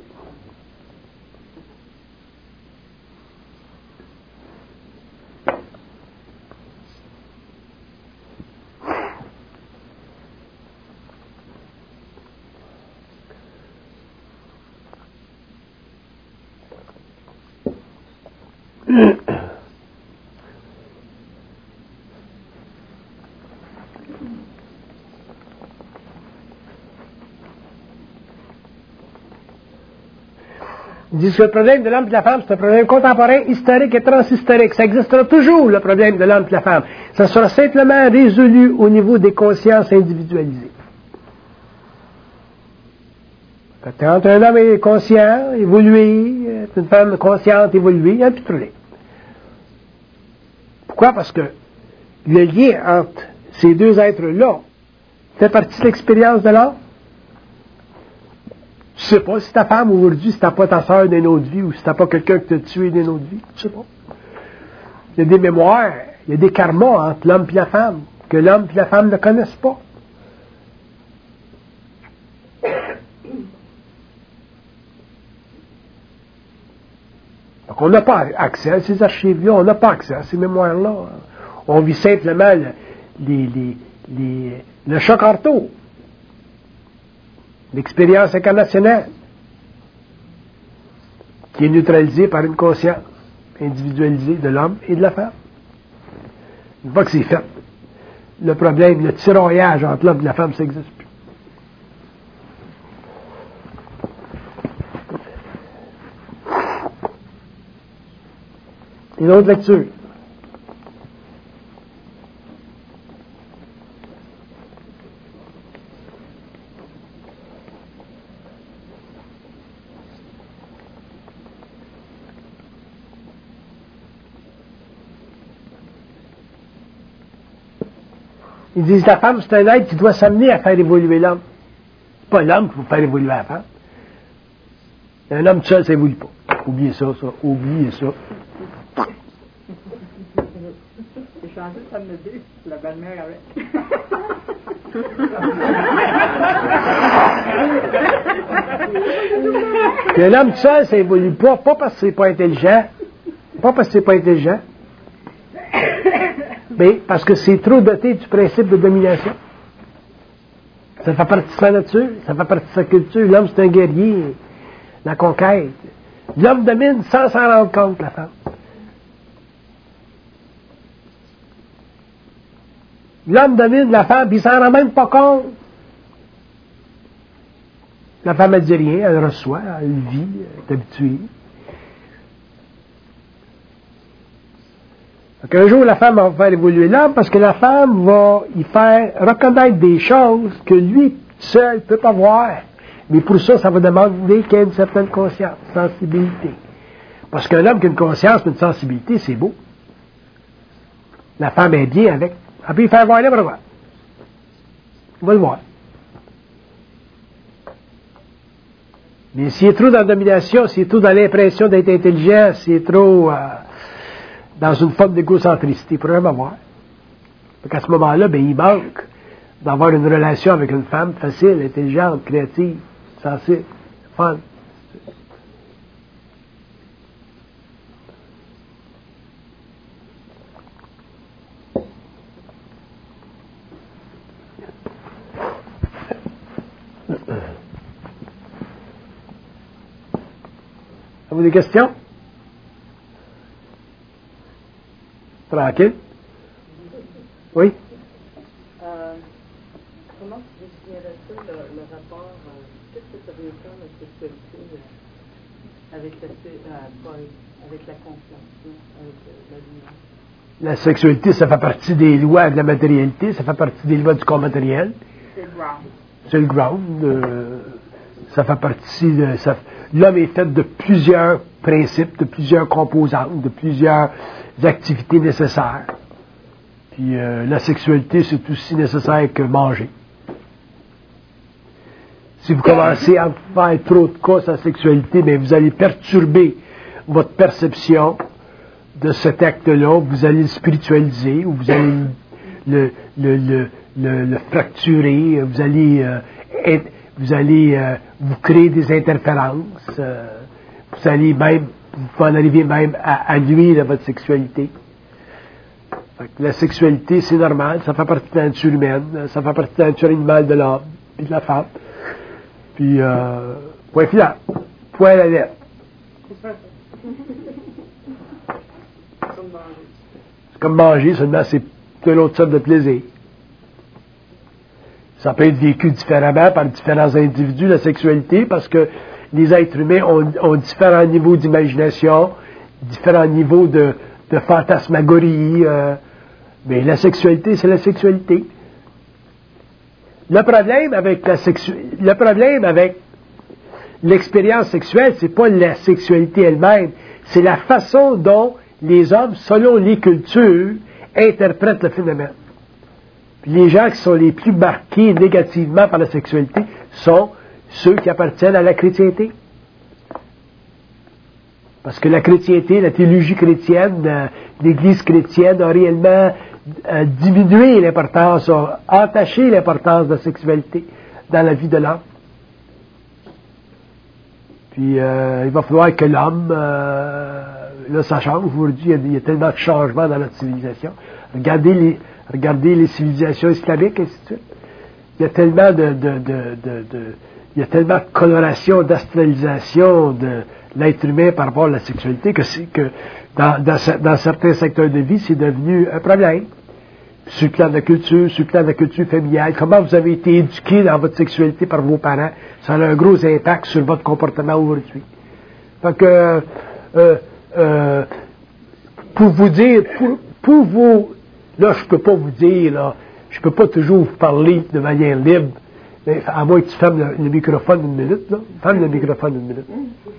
Speaker 1: Ils disent que le problème de l'homme et de la femme, c'est un problème contemporain, historique et transhistorique. Ça existera toujours, le problème de l'homme et de la femme. Ça sera simplement résolu au niveau des consciences individualisées. Quand un homme est conscient, évolué, une femme consciente, évoluée, il n'y a plus de problème. Pourquoi? Parce que le lien entre ces deux êtres-là fait partie de l'expérience de l'homme. Tu sais pas si ta femme aujourd'hui, si t'as pas ta sœur d'une autre vie, ou si t'as pas quelqu'un qui t'a tué d'une autre vie. Tu sais pas. Il y a des mémoires, il y a des karmas entre l'homme et la femme, que l'homme et la femme ne connaissent pas. Donc on n'a pas accès à ces archives-là, on n'a pas accès à ces mémoires-là. On vit simplement le choc en retour. L'expérience incarnationnelle qui est neutralisée par une conscience individualisée de l'homme et de la femme. Une fois que c'est fait, le problème, le tiraillage entre l'homme et la femme, ça n'existe plus. Une autre lecture. Ils disent la femme, c'est un être qui doit s'amener à faire évoluer l'homme. C'est pas l'homme qui va faire évoluer la femme. Un homme seul, ça n'évolue pas. Oubliez ça, oubliez ça.
Speaker 3: changé de femme de deux, la belle-mère avec.
Speaker 1: Puis un homme seul, ça évolue pas parce que c'est pas intelligent, mais parce que c'est trop doté du principe de domination. Ça fait partie de sa nature, ça fait partie de sa culture. L'homme, c'est un guerrier, la conquête. L'homme domine sans s'en rendre compte, la femme. L'homme domine la femme, puis il s'en rend même pas compte. La femme, elle dit rien, elle reçoit, elle vit, elle est habituée. Donc, un jour, la femme va faire évoluer l'homme parce que la femme va y faire reconnaître des choses que lui seul ne peut pas voir. Mais pour ça, ça va demander qu'il y ait une certaine conscience, sensibilité. Parce qu'un homme qui a une conscience et une sensibilité, c'est beau. La femme est bien avec. Elle peut y faire voir n'importe quoi. On va le voir. Mais s'il est trop dans la domination, s'il est trop dans l'impression d'être intelligent, s'il est trop dans une forme d'égocentricité, il pourrait même avoir. Donc à ce moment-là, il manque d'avoir une relation avec une femme facile, intelligente, créative, sensible, fun. Avez-vous des questions? Tranquille? Oui?
Speaker 3: Comment tu définirais ça, le rapport, qu'est-ce que ça veut dire la sexualité avec la compréhension, avec la lumière?
Speaker 1: La sexualité, ça fait partie des lois de la matérialité, ça fait partie des lois du corps matériel.
Speaker 3: C'est le ground.
Speaker 1: C'est le ground. Ça fait partie de... L'homme est fait de plusieurs principes, de plusieurs composantes, de plusieurs activités nécessaires. Puis la sexualité, c'est aussi nécessaire que manger. Si vous commencez à faire trop de cas sur la sexualité, mais vous allez perturber votre perception de cet acte-là, vous allez le spiritualiser, ou vous allez le fracturer, vous allez vous créer des interférences, vous allez même, vous pouvez en arriver même à nuire à votre sexualité. Fait que la sexualité, c'est normal, ça fait partie de la nature humaine, ça fait partie de la nature animale de l'homme et de la femme. Puis, point final, point à la lettre. C'est comme manger, seulement c'est une autre sorte de plaisir. Ça peut être vécu différemment par différents individus, la sexualité, parce que les êtres humains ont différents niveaux d'imagination, différents niveaux de fantasmagorie. Mais la sexualité, c'est la sexualité. Le problème avec l'expérience sexuelle, c'est pas la sexualité elle-même, c'est la façon dont les hommes, selon les cultures, interprètent le phénomène. Puis les gens qui sont les plus marqués négativement par la sexualité sont ceux qui appartiennent à la chrétienté. Parce que la chrétienté, la théologie chrétienne, l'Église chrétienne a réellement diminué l'importance, a entaché l'importance de la sexualité dans la vie de l'homme. Puis il va falloir que l'homme, là ça change aujourd'hui, il y a tellement de changements dans notre civilisation. Regardez les civilisations islamiques, et ainsi de suite. Il y a tellement il y a tellement de coloration, d'astralisation de l'être humain par rapport à la sexualité que dans certains secteurs de vie, c'est devenu un problème. Sur le plan de la culture familiale, comment vous avez été éduqué dans votre sexualité par vos parents, ça a un gros impact sur votre comportement aujourd'hui. Donc, pour vous dire, pour vous, là, je peux pas vous dire, là, je peux pas toujours vous parler de manière libre, mais à moins que tu fermes le microphone une minute, là. Ferme le microphone une minute.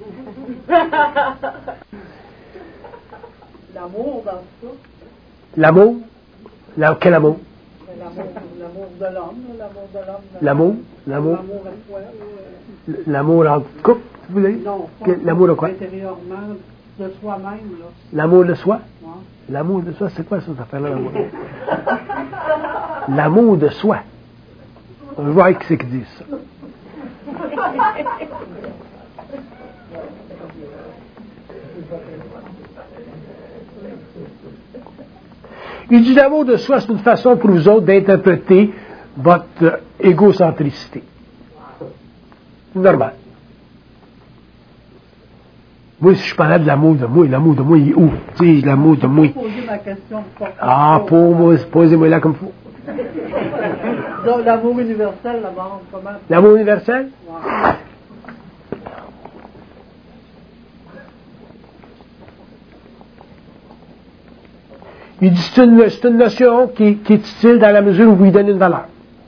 Speaker 3: L'amour dans ça.
Speaker 1: L'amour? Quel amour?
Speaker 3: L'amour de l'homme.
Speaker 1: L'amour?
Speaker 3: L'amour à soi.
Speaker 1: L'amour en couple, vous voulez?
Speaker 3: Non.
Speaker 1: L'amour de quoi?
Speaker 3: Intérieurement,
Speaker 4: De soi-même, là.
Speaker 1: L'amour de soi?
Speaker 4: Ouais.
Speaker 1: L'amour de soi, c'est quoi ça, cette affaire-là, l'amour de soi? L'amour de soi. On va voir qui c'est qui dit ça. Il dit l'amour de soi, c'est une façon pour vous autres d'interpréter votre égocentricité. C'est normal. Moi, si je parlais de l'amour de moi, il est où? Tu sais, l'amour de moi.
Speaker 4: Poser ma question.
Speaker 1: Posez-moi là comme il faut.
Speaker 4: Donc, l'amour universel, d'abord, comment?
Speaker 1: L'amour universel?
Speaker 4: Ouais.
Speaker 1: Il dit c'est une notion qui est utile dans la mesure où vous lui donnez une valeur.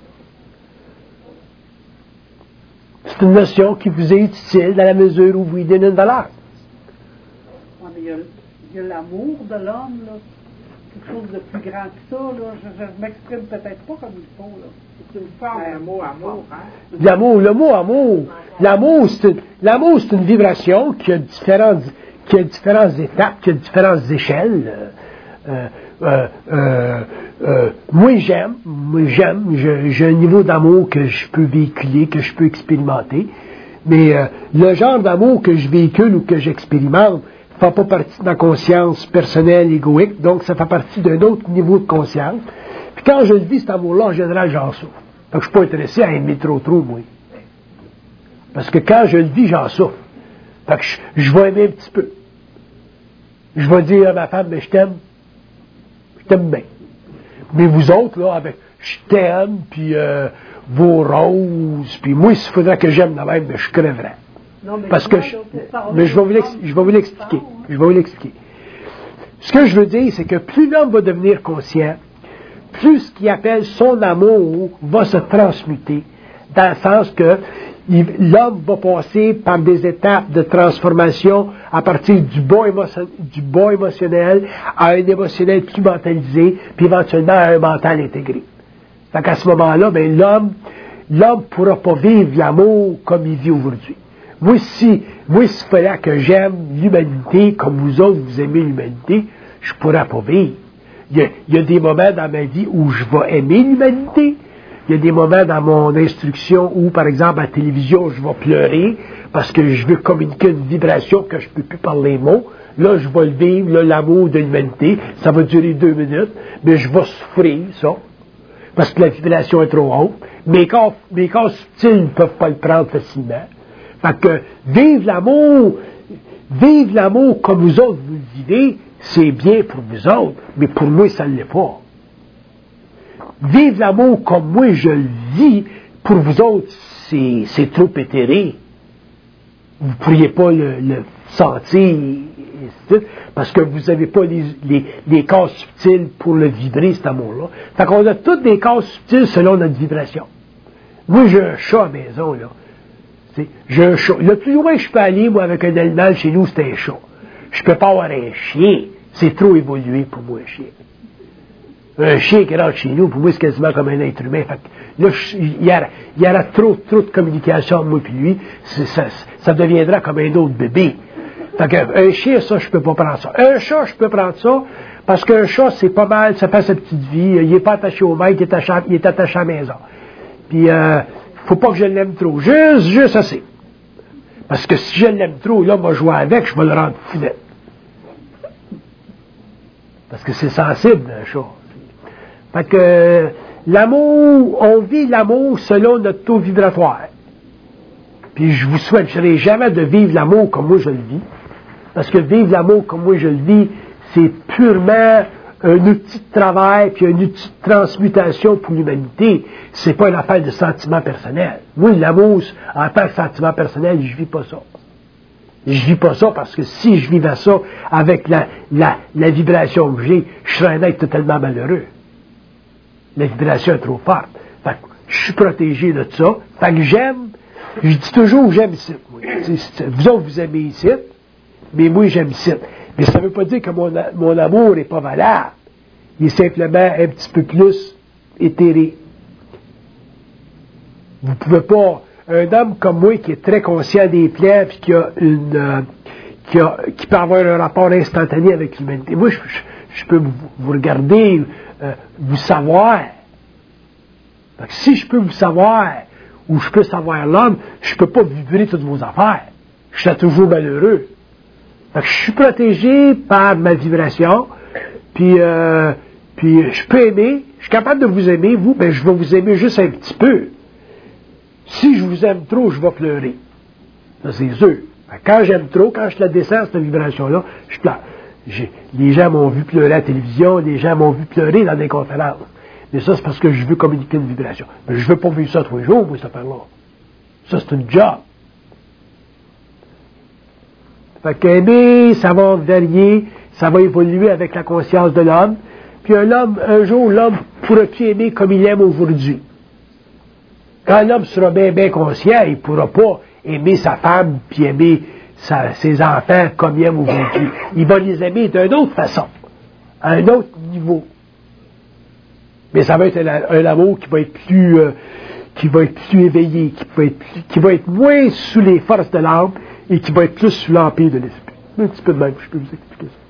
Speaker 1: C'est une notion qui vous est utile dans la mesure où vous lui donnez une valeur.
Speaker 4: Ouais, mais il y a l'amour de l'homme, là. Quelque chose de plus grand que ça, là. Je m'exprime peut-être pas comme il faut, là.
Speaker 3: C'est une forme, le mot amour, hein?
Speaker 1: L'amour, le mot amour. L'amour, c'est une vibration qui a différentes étapes, qui a différentes échelles. Moi j'aime, j'ai un niveau d'amour que je peux véhiculer, que je peux expérimenter, mais le genre d'amour que je véhicule ou que j'expérimente ne fait pas partie de ma conscience personnelle, égoïque, donc ça fait partie d'un autre niveau de conscience. Puis quand je le vis, cet amour-là, en général, j'en souffre. Donc je ne suis pas intéressé à aimer trop, moi. Parce que quand je le vis, j'en souffre. Fait que je vais aimer un petit peu. Je vais dire à ma femme, mais je t'aime bien. Mais vous autres, là, avec je t'aime, puis vos roses, puis moi, s'il faudrait que j'aime de même, mais je crèverais.
Speaker 4: Non, mais
Speaker 1: parce que je vais vous l'expliquer. Ce que je veux dire, c'est que plus l'homme va devenir conscient, plus ce qu'il appelle son amour va se transmuter, dans le sens que l'homme va passer par des étapes de transformation à partir du bas émotionnel à un émotionnel plus mentalisé, puis éventuellement à un mental intégré. Donc à ce moment-là, ben, l'homme ne pourra pas vivre l'amour comme il vit aujourd'hui. Moi, s'il fallait que j'aime l'humanité comme vous autres, vous aimez l'humanité, je ne pourrais pas vivre. Il y a des moments dans ma vie où je vais aimer l'humanité. Il y a des moments dans mon instruction où, par exemple, à la télévision, je vais pleurer parce que je veux communiquer une vibration que je ne peux plus par les mots. Là, je vais le vivre, là, l'amour de l'humanité. Ça va durer 2 minutes, mais je vais souffrir, ça, parce que la vibration est trop haute. Mes corps subtils ne peuvent pas le prendre facilement. Fait que vivre l'amour comme vous autres vous le vivez, c'est bien pour vous autres, mais pour moi, ça ne l'est pas. Vivre l'amour comme moi je le vis, pour vous autres, c'est trop éthéré. Vous ne pourriez pas le sentir, parce que vous n'avez pas les corps subtils pour le vibrer, cet amour-là. Fait qu'on a tous des corps subtils selon notre vibration. Moi, j'ai un chat à la maison, là. J'ai un chat. Le plus loin que je peux aller, moi, avec un animal chez nous, c'est un chat. Je ne peux pas avoir un chien. C'est trop évolué pour moi, un chien. Un chien qui rentre chez nous, pour moi, c'est quasiment comme un être humain. Fait que là, il y aura trop de communication entre moi et lui. Ça deviendra comme un autre bébé. Fait que, un chien, ça, je peux pas prendre ça. Un chat, je peux prendre ça, parce qu'un chat, c'est pas mal, ça fait sa petite vie. Il n'est pas attaché au maître, il est attaché à la maison. Puis, faut pas que je l'aime trop. Juste assez. Parce que si je l'aime trop, là, moi, jouer avec, je vais le rendre founet. Parce que c'est sensible, un chat. Fait que l'amour, on vit l'amour selon notre taux vibratoire. Puis je vous souhaiterais jamais de vivre l'amour comme moi je le vis. Parce que vivre l'amour comme moi je le vis, c'est purement un outil de travail, puis un outil de transmutation pour l'humanité. C'est pas une affaire de sentiment personnel. Moi, l'amour, en tant que sentiment personnel, je vis pas ça. Je vis pas ça parce que si je vivais ça avec la vibration que j'ai, je serais un être totalement malheureux. La vibration est trop forte. Fait que je suis protégé de ça. Fait que j'aime, je dis toujours que j'aime ici. Vous autres, vous aimez ici, mais moi, j'aime ici. Mais ça ne veut pas dire que mon amour n'est pas valable. Il est simplement un petit peu plus éthéré. Vous ne pouvez pas, un homme comme moi qui est très conscient des plans, puis qui peut avoir un rapport instantané avec l'humanité. Moi, je peux vous regarder, vous savoir. Donc, si je peux vous savoir, ou je peux savoir l'homme, je ne peux pas vibrer toutes vos affaires. Je serai toujours malheureux. Donc, je suis protégé par ma vibration, puis je peux aimer, je suis capable de vous aimer, vous, mais je vais vous aimer juste un petit peu. Si je vous aime trop, je vais pleurer. Ça, c'est sûr. Quand j'aime trop, quand je la descends, cette vibration-là, je pleure. Les gens m'ont vu pleurer à la télévision, les gens m'ont vu pleurer dans des conférences. Mais ça, c'est parce que je veux communiquer une vibration. Mais je ne veux pas vivre ça tous les jours, moi, cette affaire-là. Ça, c'est une job. Fait qu'aimer, ça va varier, ça va évoluer avec la conscience de l'homme. Puis un jour, l'homme pourra plus aimer comme il aime aujourd'hui. Quand l'homme sera bien, bien conscient, il ne pourra pas aimer sa femme, puis aimer ses enfants comme il aime aujourd'hui. Il va les aimer d'une autre façon, à un autre niveau. Mais ça va être un amour qui va être plus éveillé, qui va être moins sous les forces de l'âme et qui va être plus sous l'empire de l'esprit. Un petit peu de même, je peux vous expliquer ça.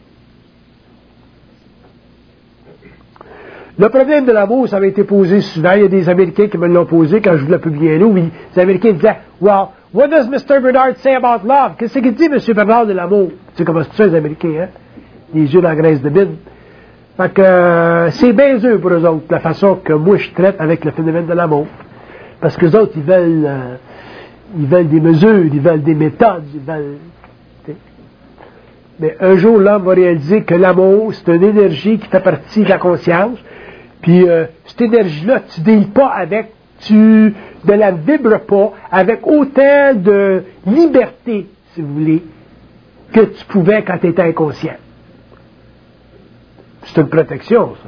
Speaker 1: Le problème de l'amour, ça avait été posé souvent. Il y a des Américains qui me l'ont posé quand je voulais publier un livre. Les Américains disaient, well, what does Mr. Bernard say about love? Qu'est-ce qu'il dit, M. Bernard, de l'amour? Tu sais comment c'est ça, les Américains, hein? Les yeux dans la graisse de bine. Fait que c'est bien eux pour eux autres, la façon que moi je traite avec le phénomène de l'amour. Parce que les autres, ils veulent des mesures, ils veulent des méthodes, ils veulent... Mais un jour, l'homme va réaliser que l'amour, c'est une énergie qui fait partie de la conscience. Puis cette énergie-là, tu ne deals pas avec, tu ne la vibres pas avec autant de liberté, si vous voulez, que tu pouvais quand tu étais inconscient. C'est une protection, ça.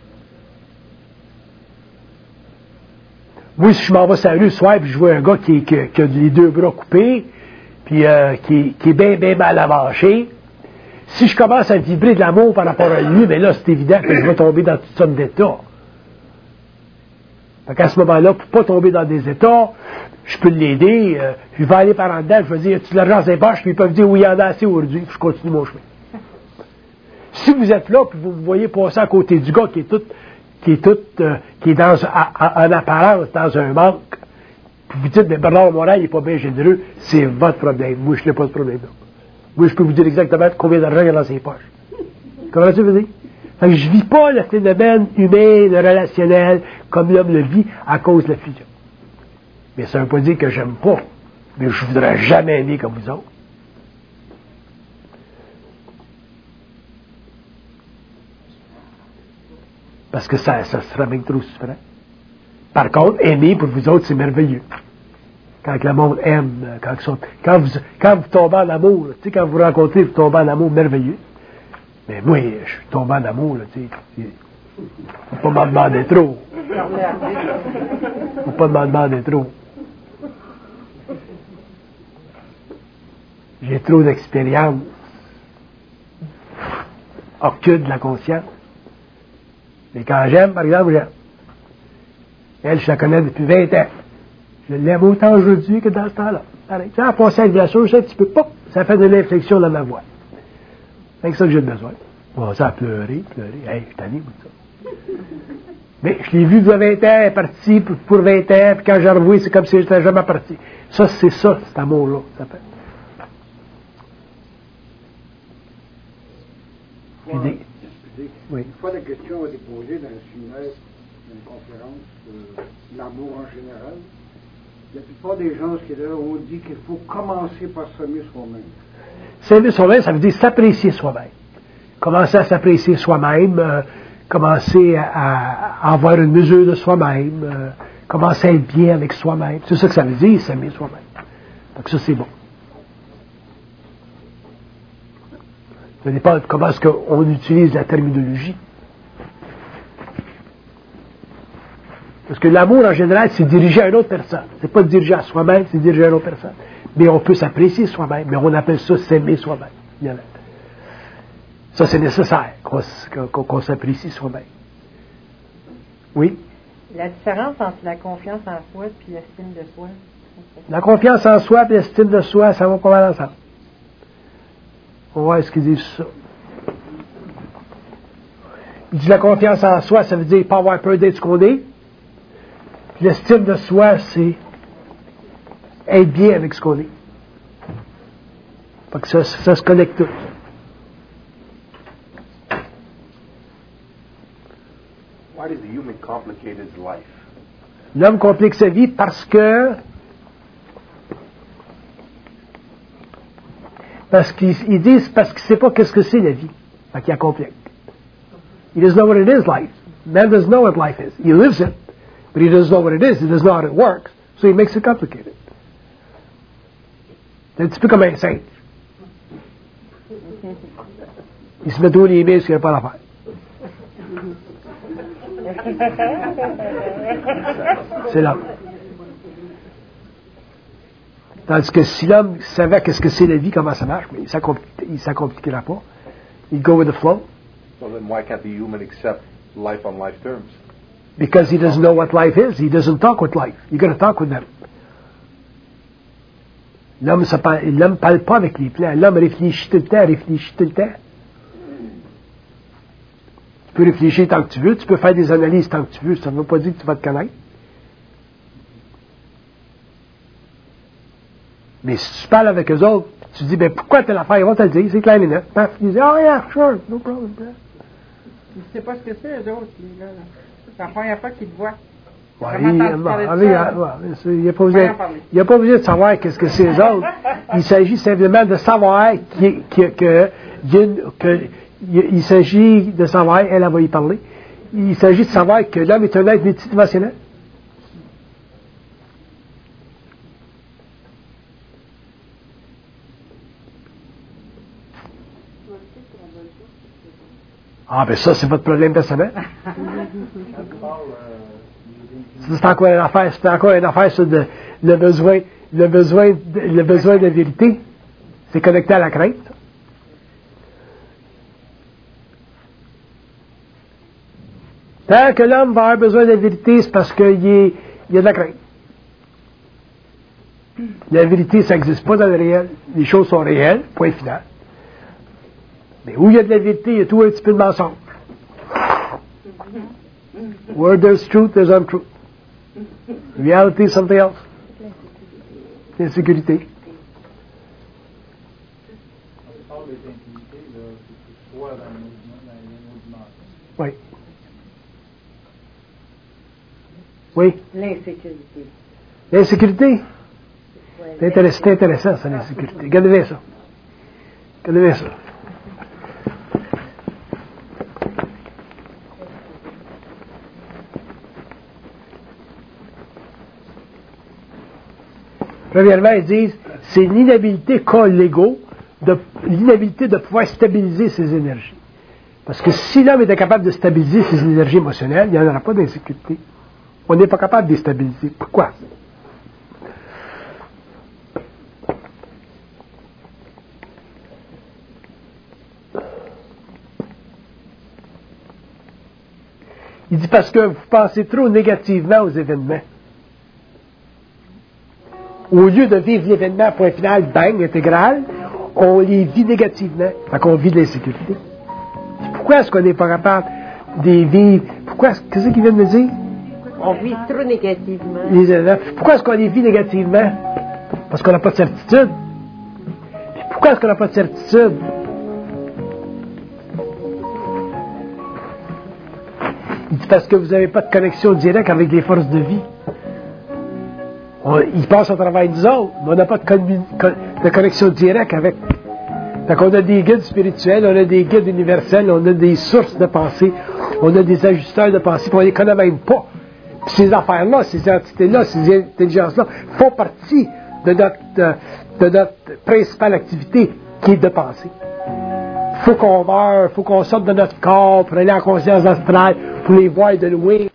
Speaker 1: Moi, si je m'en vais sur la rue ce soir, puis je vois un gars qui a les deux bras coupés, puis qui est bien, bien mal avancé, si je commence à vibrer de l'amour par rapport à lui, bien là, c'est évident que je vais tomber dans toutes sortes d'états. Fait qu'à ce moment-là, pour ne pas tomber dans des états, je peux l'aider, je vais aller par en dedans, je vais dire, as-tu de l'argent dans ses poches? Puis ils peuvent dire, oui, il y en a assez aujourd'hui, puis je continue mon chemin. Si vous êtes là, puis vous me voyez passer à côté du gars qui est dans, en apparence, dans un manque, puis vous dites, mais Bernard Morin, il n'est pas bien généreux, c'est votre problème. Moi, je n'ai pas ce problème-là. Moi, je peux vous dire exactement combien d'argent il y a dans ses poches. Comment tu veux dire? Fait que je ne vis pas le phénomène humain, le relationnel, comme l'homme le vit à cause de la fusion. Mais ça ne veut pas dire que j'aime pas. Mais je ne voudrais jamais aimer comme vous autres. Parce que ça sera même trop souffrant. Par contre, aimer pour vous autres, c'est merveilleux. Quand le monde aime, quand vous tombez en amour, tu sais, quand vous rencontrez, vous tombez en amour merveilleux. Mais moi, je suis tombé en amour, tu sais. Faut pas m'en demander trop. Faut pas m'en demander trop. J'ai trop d'expérience. Occulte de la conscience. Mais quand j'aime, par exemple, j'aime. Elle, je la connais depuis 20 ans. Je l'aime autant aujourd'hui que dans ce temps-là. Pareil. Tu sais, en passant avec la chose, je sais un petit peu, pop, ça fait de l'inflexion dans ma voix. C'est ça que j'ai besoin. Bon, ça a pleuré. Hey, je t'en ai, ça. Mais je l'ai vu il y a 20 ans, elle est partie pour 20 ans, puis quand j'ai revu, c'est comme si j'étais jamais parti. Ça, cet amour-là, ça fait.
Speaker 2: Oui. Une fois la question a été posée dans un séminaire, dans une conférence, l'amour en général, la plupart des gens qui étaient là ont dit qu'il faut commencer par s'aimer soi-même.
Speaker 1: S'aimer soi-même, ça veut dire s'apprécier soi-même. Commencer à s'apprécier soi-même, commencer à avoir une mesure de soi-même, commencer à être bien avec soi-même. C'est ça que ça veut dire, s'aimer soi-même. Donc ça, c'est bon. Ça dépend de comment est-ce qu'on utilise la terminologie. Parce que l'amour, en général, c'est dirigé à une autre personne. C'est pas dirigé à soi-même, c'est dirigé à une autre personne. Mais on peut s'apprécier soi-même, mais on appelle ça s'aimer soi-même. Ça, c'est nécessaire, qu'on s'apprécie soi-même. Oui?
Speaker 3: La différence entre la confiance en soi et l'estime de soi?
Speaker 1: La confiance en soi et l'estime de soi, ça va pas mal ensemble. On va voir ce qu'ils disent sur ça. Il dit la confiance en soi, ça veut dire pas avoir peur d'être ce qu'on est. Puis l'estime de soi, c'est être bien avec ce qu'on est. Fait que ça se connecte tout.
Speaker 5: Why does the human complicate his life?
Speaker 1: L'homme complique sa vie parce qu'ils disent parce qu'il ne sait pas qu'est-ce que c'est la vie. Fait qu'il la complique. He doesn't know what it is, life. Man doesn't know what life is. He lives it, but he doesn't know what it is. He doesn't know how it works. So he makes it complicated. C'est un petit peu comme un singe. Il se met tous les mains, ce qu'il n'y a pas l'affaire. C'est l'homme. Tandis que si l'homme savait qu'est-ce que c'est la vie, comment ça marche, mais il ne s'accompliquera pas. Il go with the flow.
Speaker 5: So then why can't the human accept life on life terms?
Speaker 1: Because he doesn't know what life is. He doesn't talk with life. You got to talk with them. L'homme ne parle pas avec les plans. L'homme réfléchit tout le temps. Tu peux réfléchir tant que tu veux. Tu peux faire des analyses tant que tu veux. Ça ne veut pas dire que tu vas te connaître. Mais si tu parles avec eux autres, tu dis, ben pourquoi telle affaire? Ils vont te le dire. C'est clair et net. Paf, ils disent, oh yeah, sure, no problem.
Speaker 4: Ils ne savent pas ce que c'est, eux autres. C'est la première fois qu'ils te voient.
Speaker 1: Ouais, il n'a pas besoin de savoir qu'est-ce que c'est les autres. Il s'agit simplement de savoir il s'agit de savoir, elle va y parler, il s'agit de savoir que l'homme est un être multidimensionnel. Ah, ben ça, c'est votre problème personnel. C'est encore une affaire sur le besoin de vérité. C'est connecté à la crainte. Tant que l'homme va avoir besoin de vérité, c'est parce qu'il y a de la crainte. La vérité, ça n'existe pas dans le réel. Les choses sont réelles, point final. Mais où il y a de la vérité, il y a tout un petit peu de mensonge. Where there's truth, there's untruth. Reality is something else. L'insécurité. Oui. Oui.
Speaker 3: L'insécurité.
Speaker 1: L'insécurité? C'est intéressant, ça, l'insécurité. Regardez ça. Regardez ça. Premièrement, ils disent, c'est l'inhabilité qu'a l'ego, l'inhabilité de pouvoir stabiliser ses énergies. Parce que si l'homme était capable de stabiliser ses énergies émotionnelles, il n'y en aura pas d'insécurité. On n'est pas capable de les stabiliser. Pourquoi? Il dit parce que vous pensez trop négativement aux événements. Au lieu de vivre l'événement point final, bang, intégral, on les vit négativement. Fait qu'on vit de l'insécurité. Pourquoi est-ce qu'on n'est pas capable de vivre? Qu'est-ce qu'ils viennent de dire?
Speaker 3: On vit trop négativement.
Speaker 1: Pourquoi est-ce qu'on les vit négativement? Parce qu'on n'a pas de certitude. Puis pourquoi est-ce qu'on n'a pas de certitude? Il dit parce que vous n'avez pas de connexion directe avec les forces de vie. Ils passent au travail nous autres, mais on n'a pas de connexion directe avec. Donc on a des guides spirituels, on a des guides universels, on a des sources de pensée, on a des ajusteurs de pensée, puis on ne les connaît même pas. Puis ces affaires-là, ces entités-là, ces intelligences-là font partie de notre principale activité, qui est de penser. Il faut qu'on meure, il faut qu'on sorte de notre corps pour aller en conscience astrale, pour les voir de loin.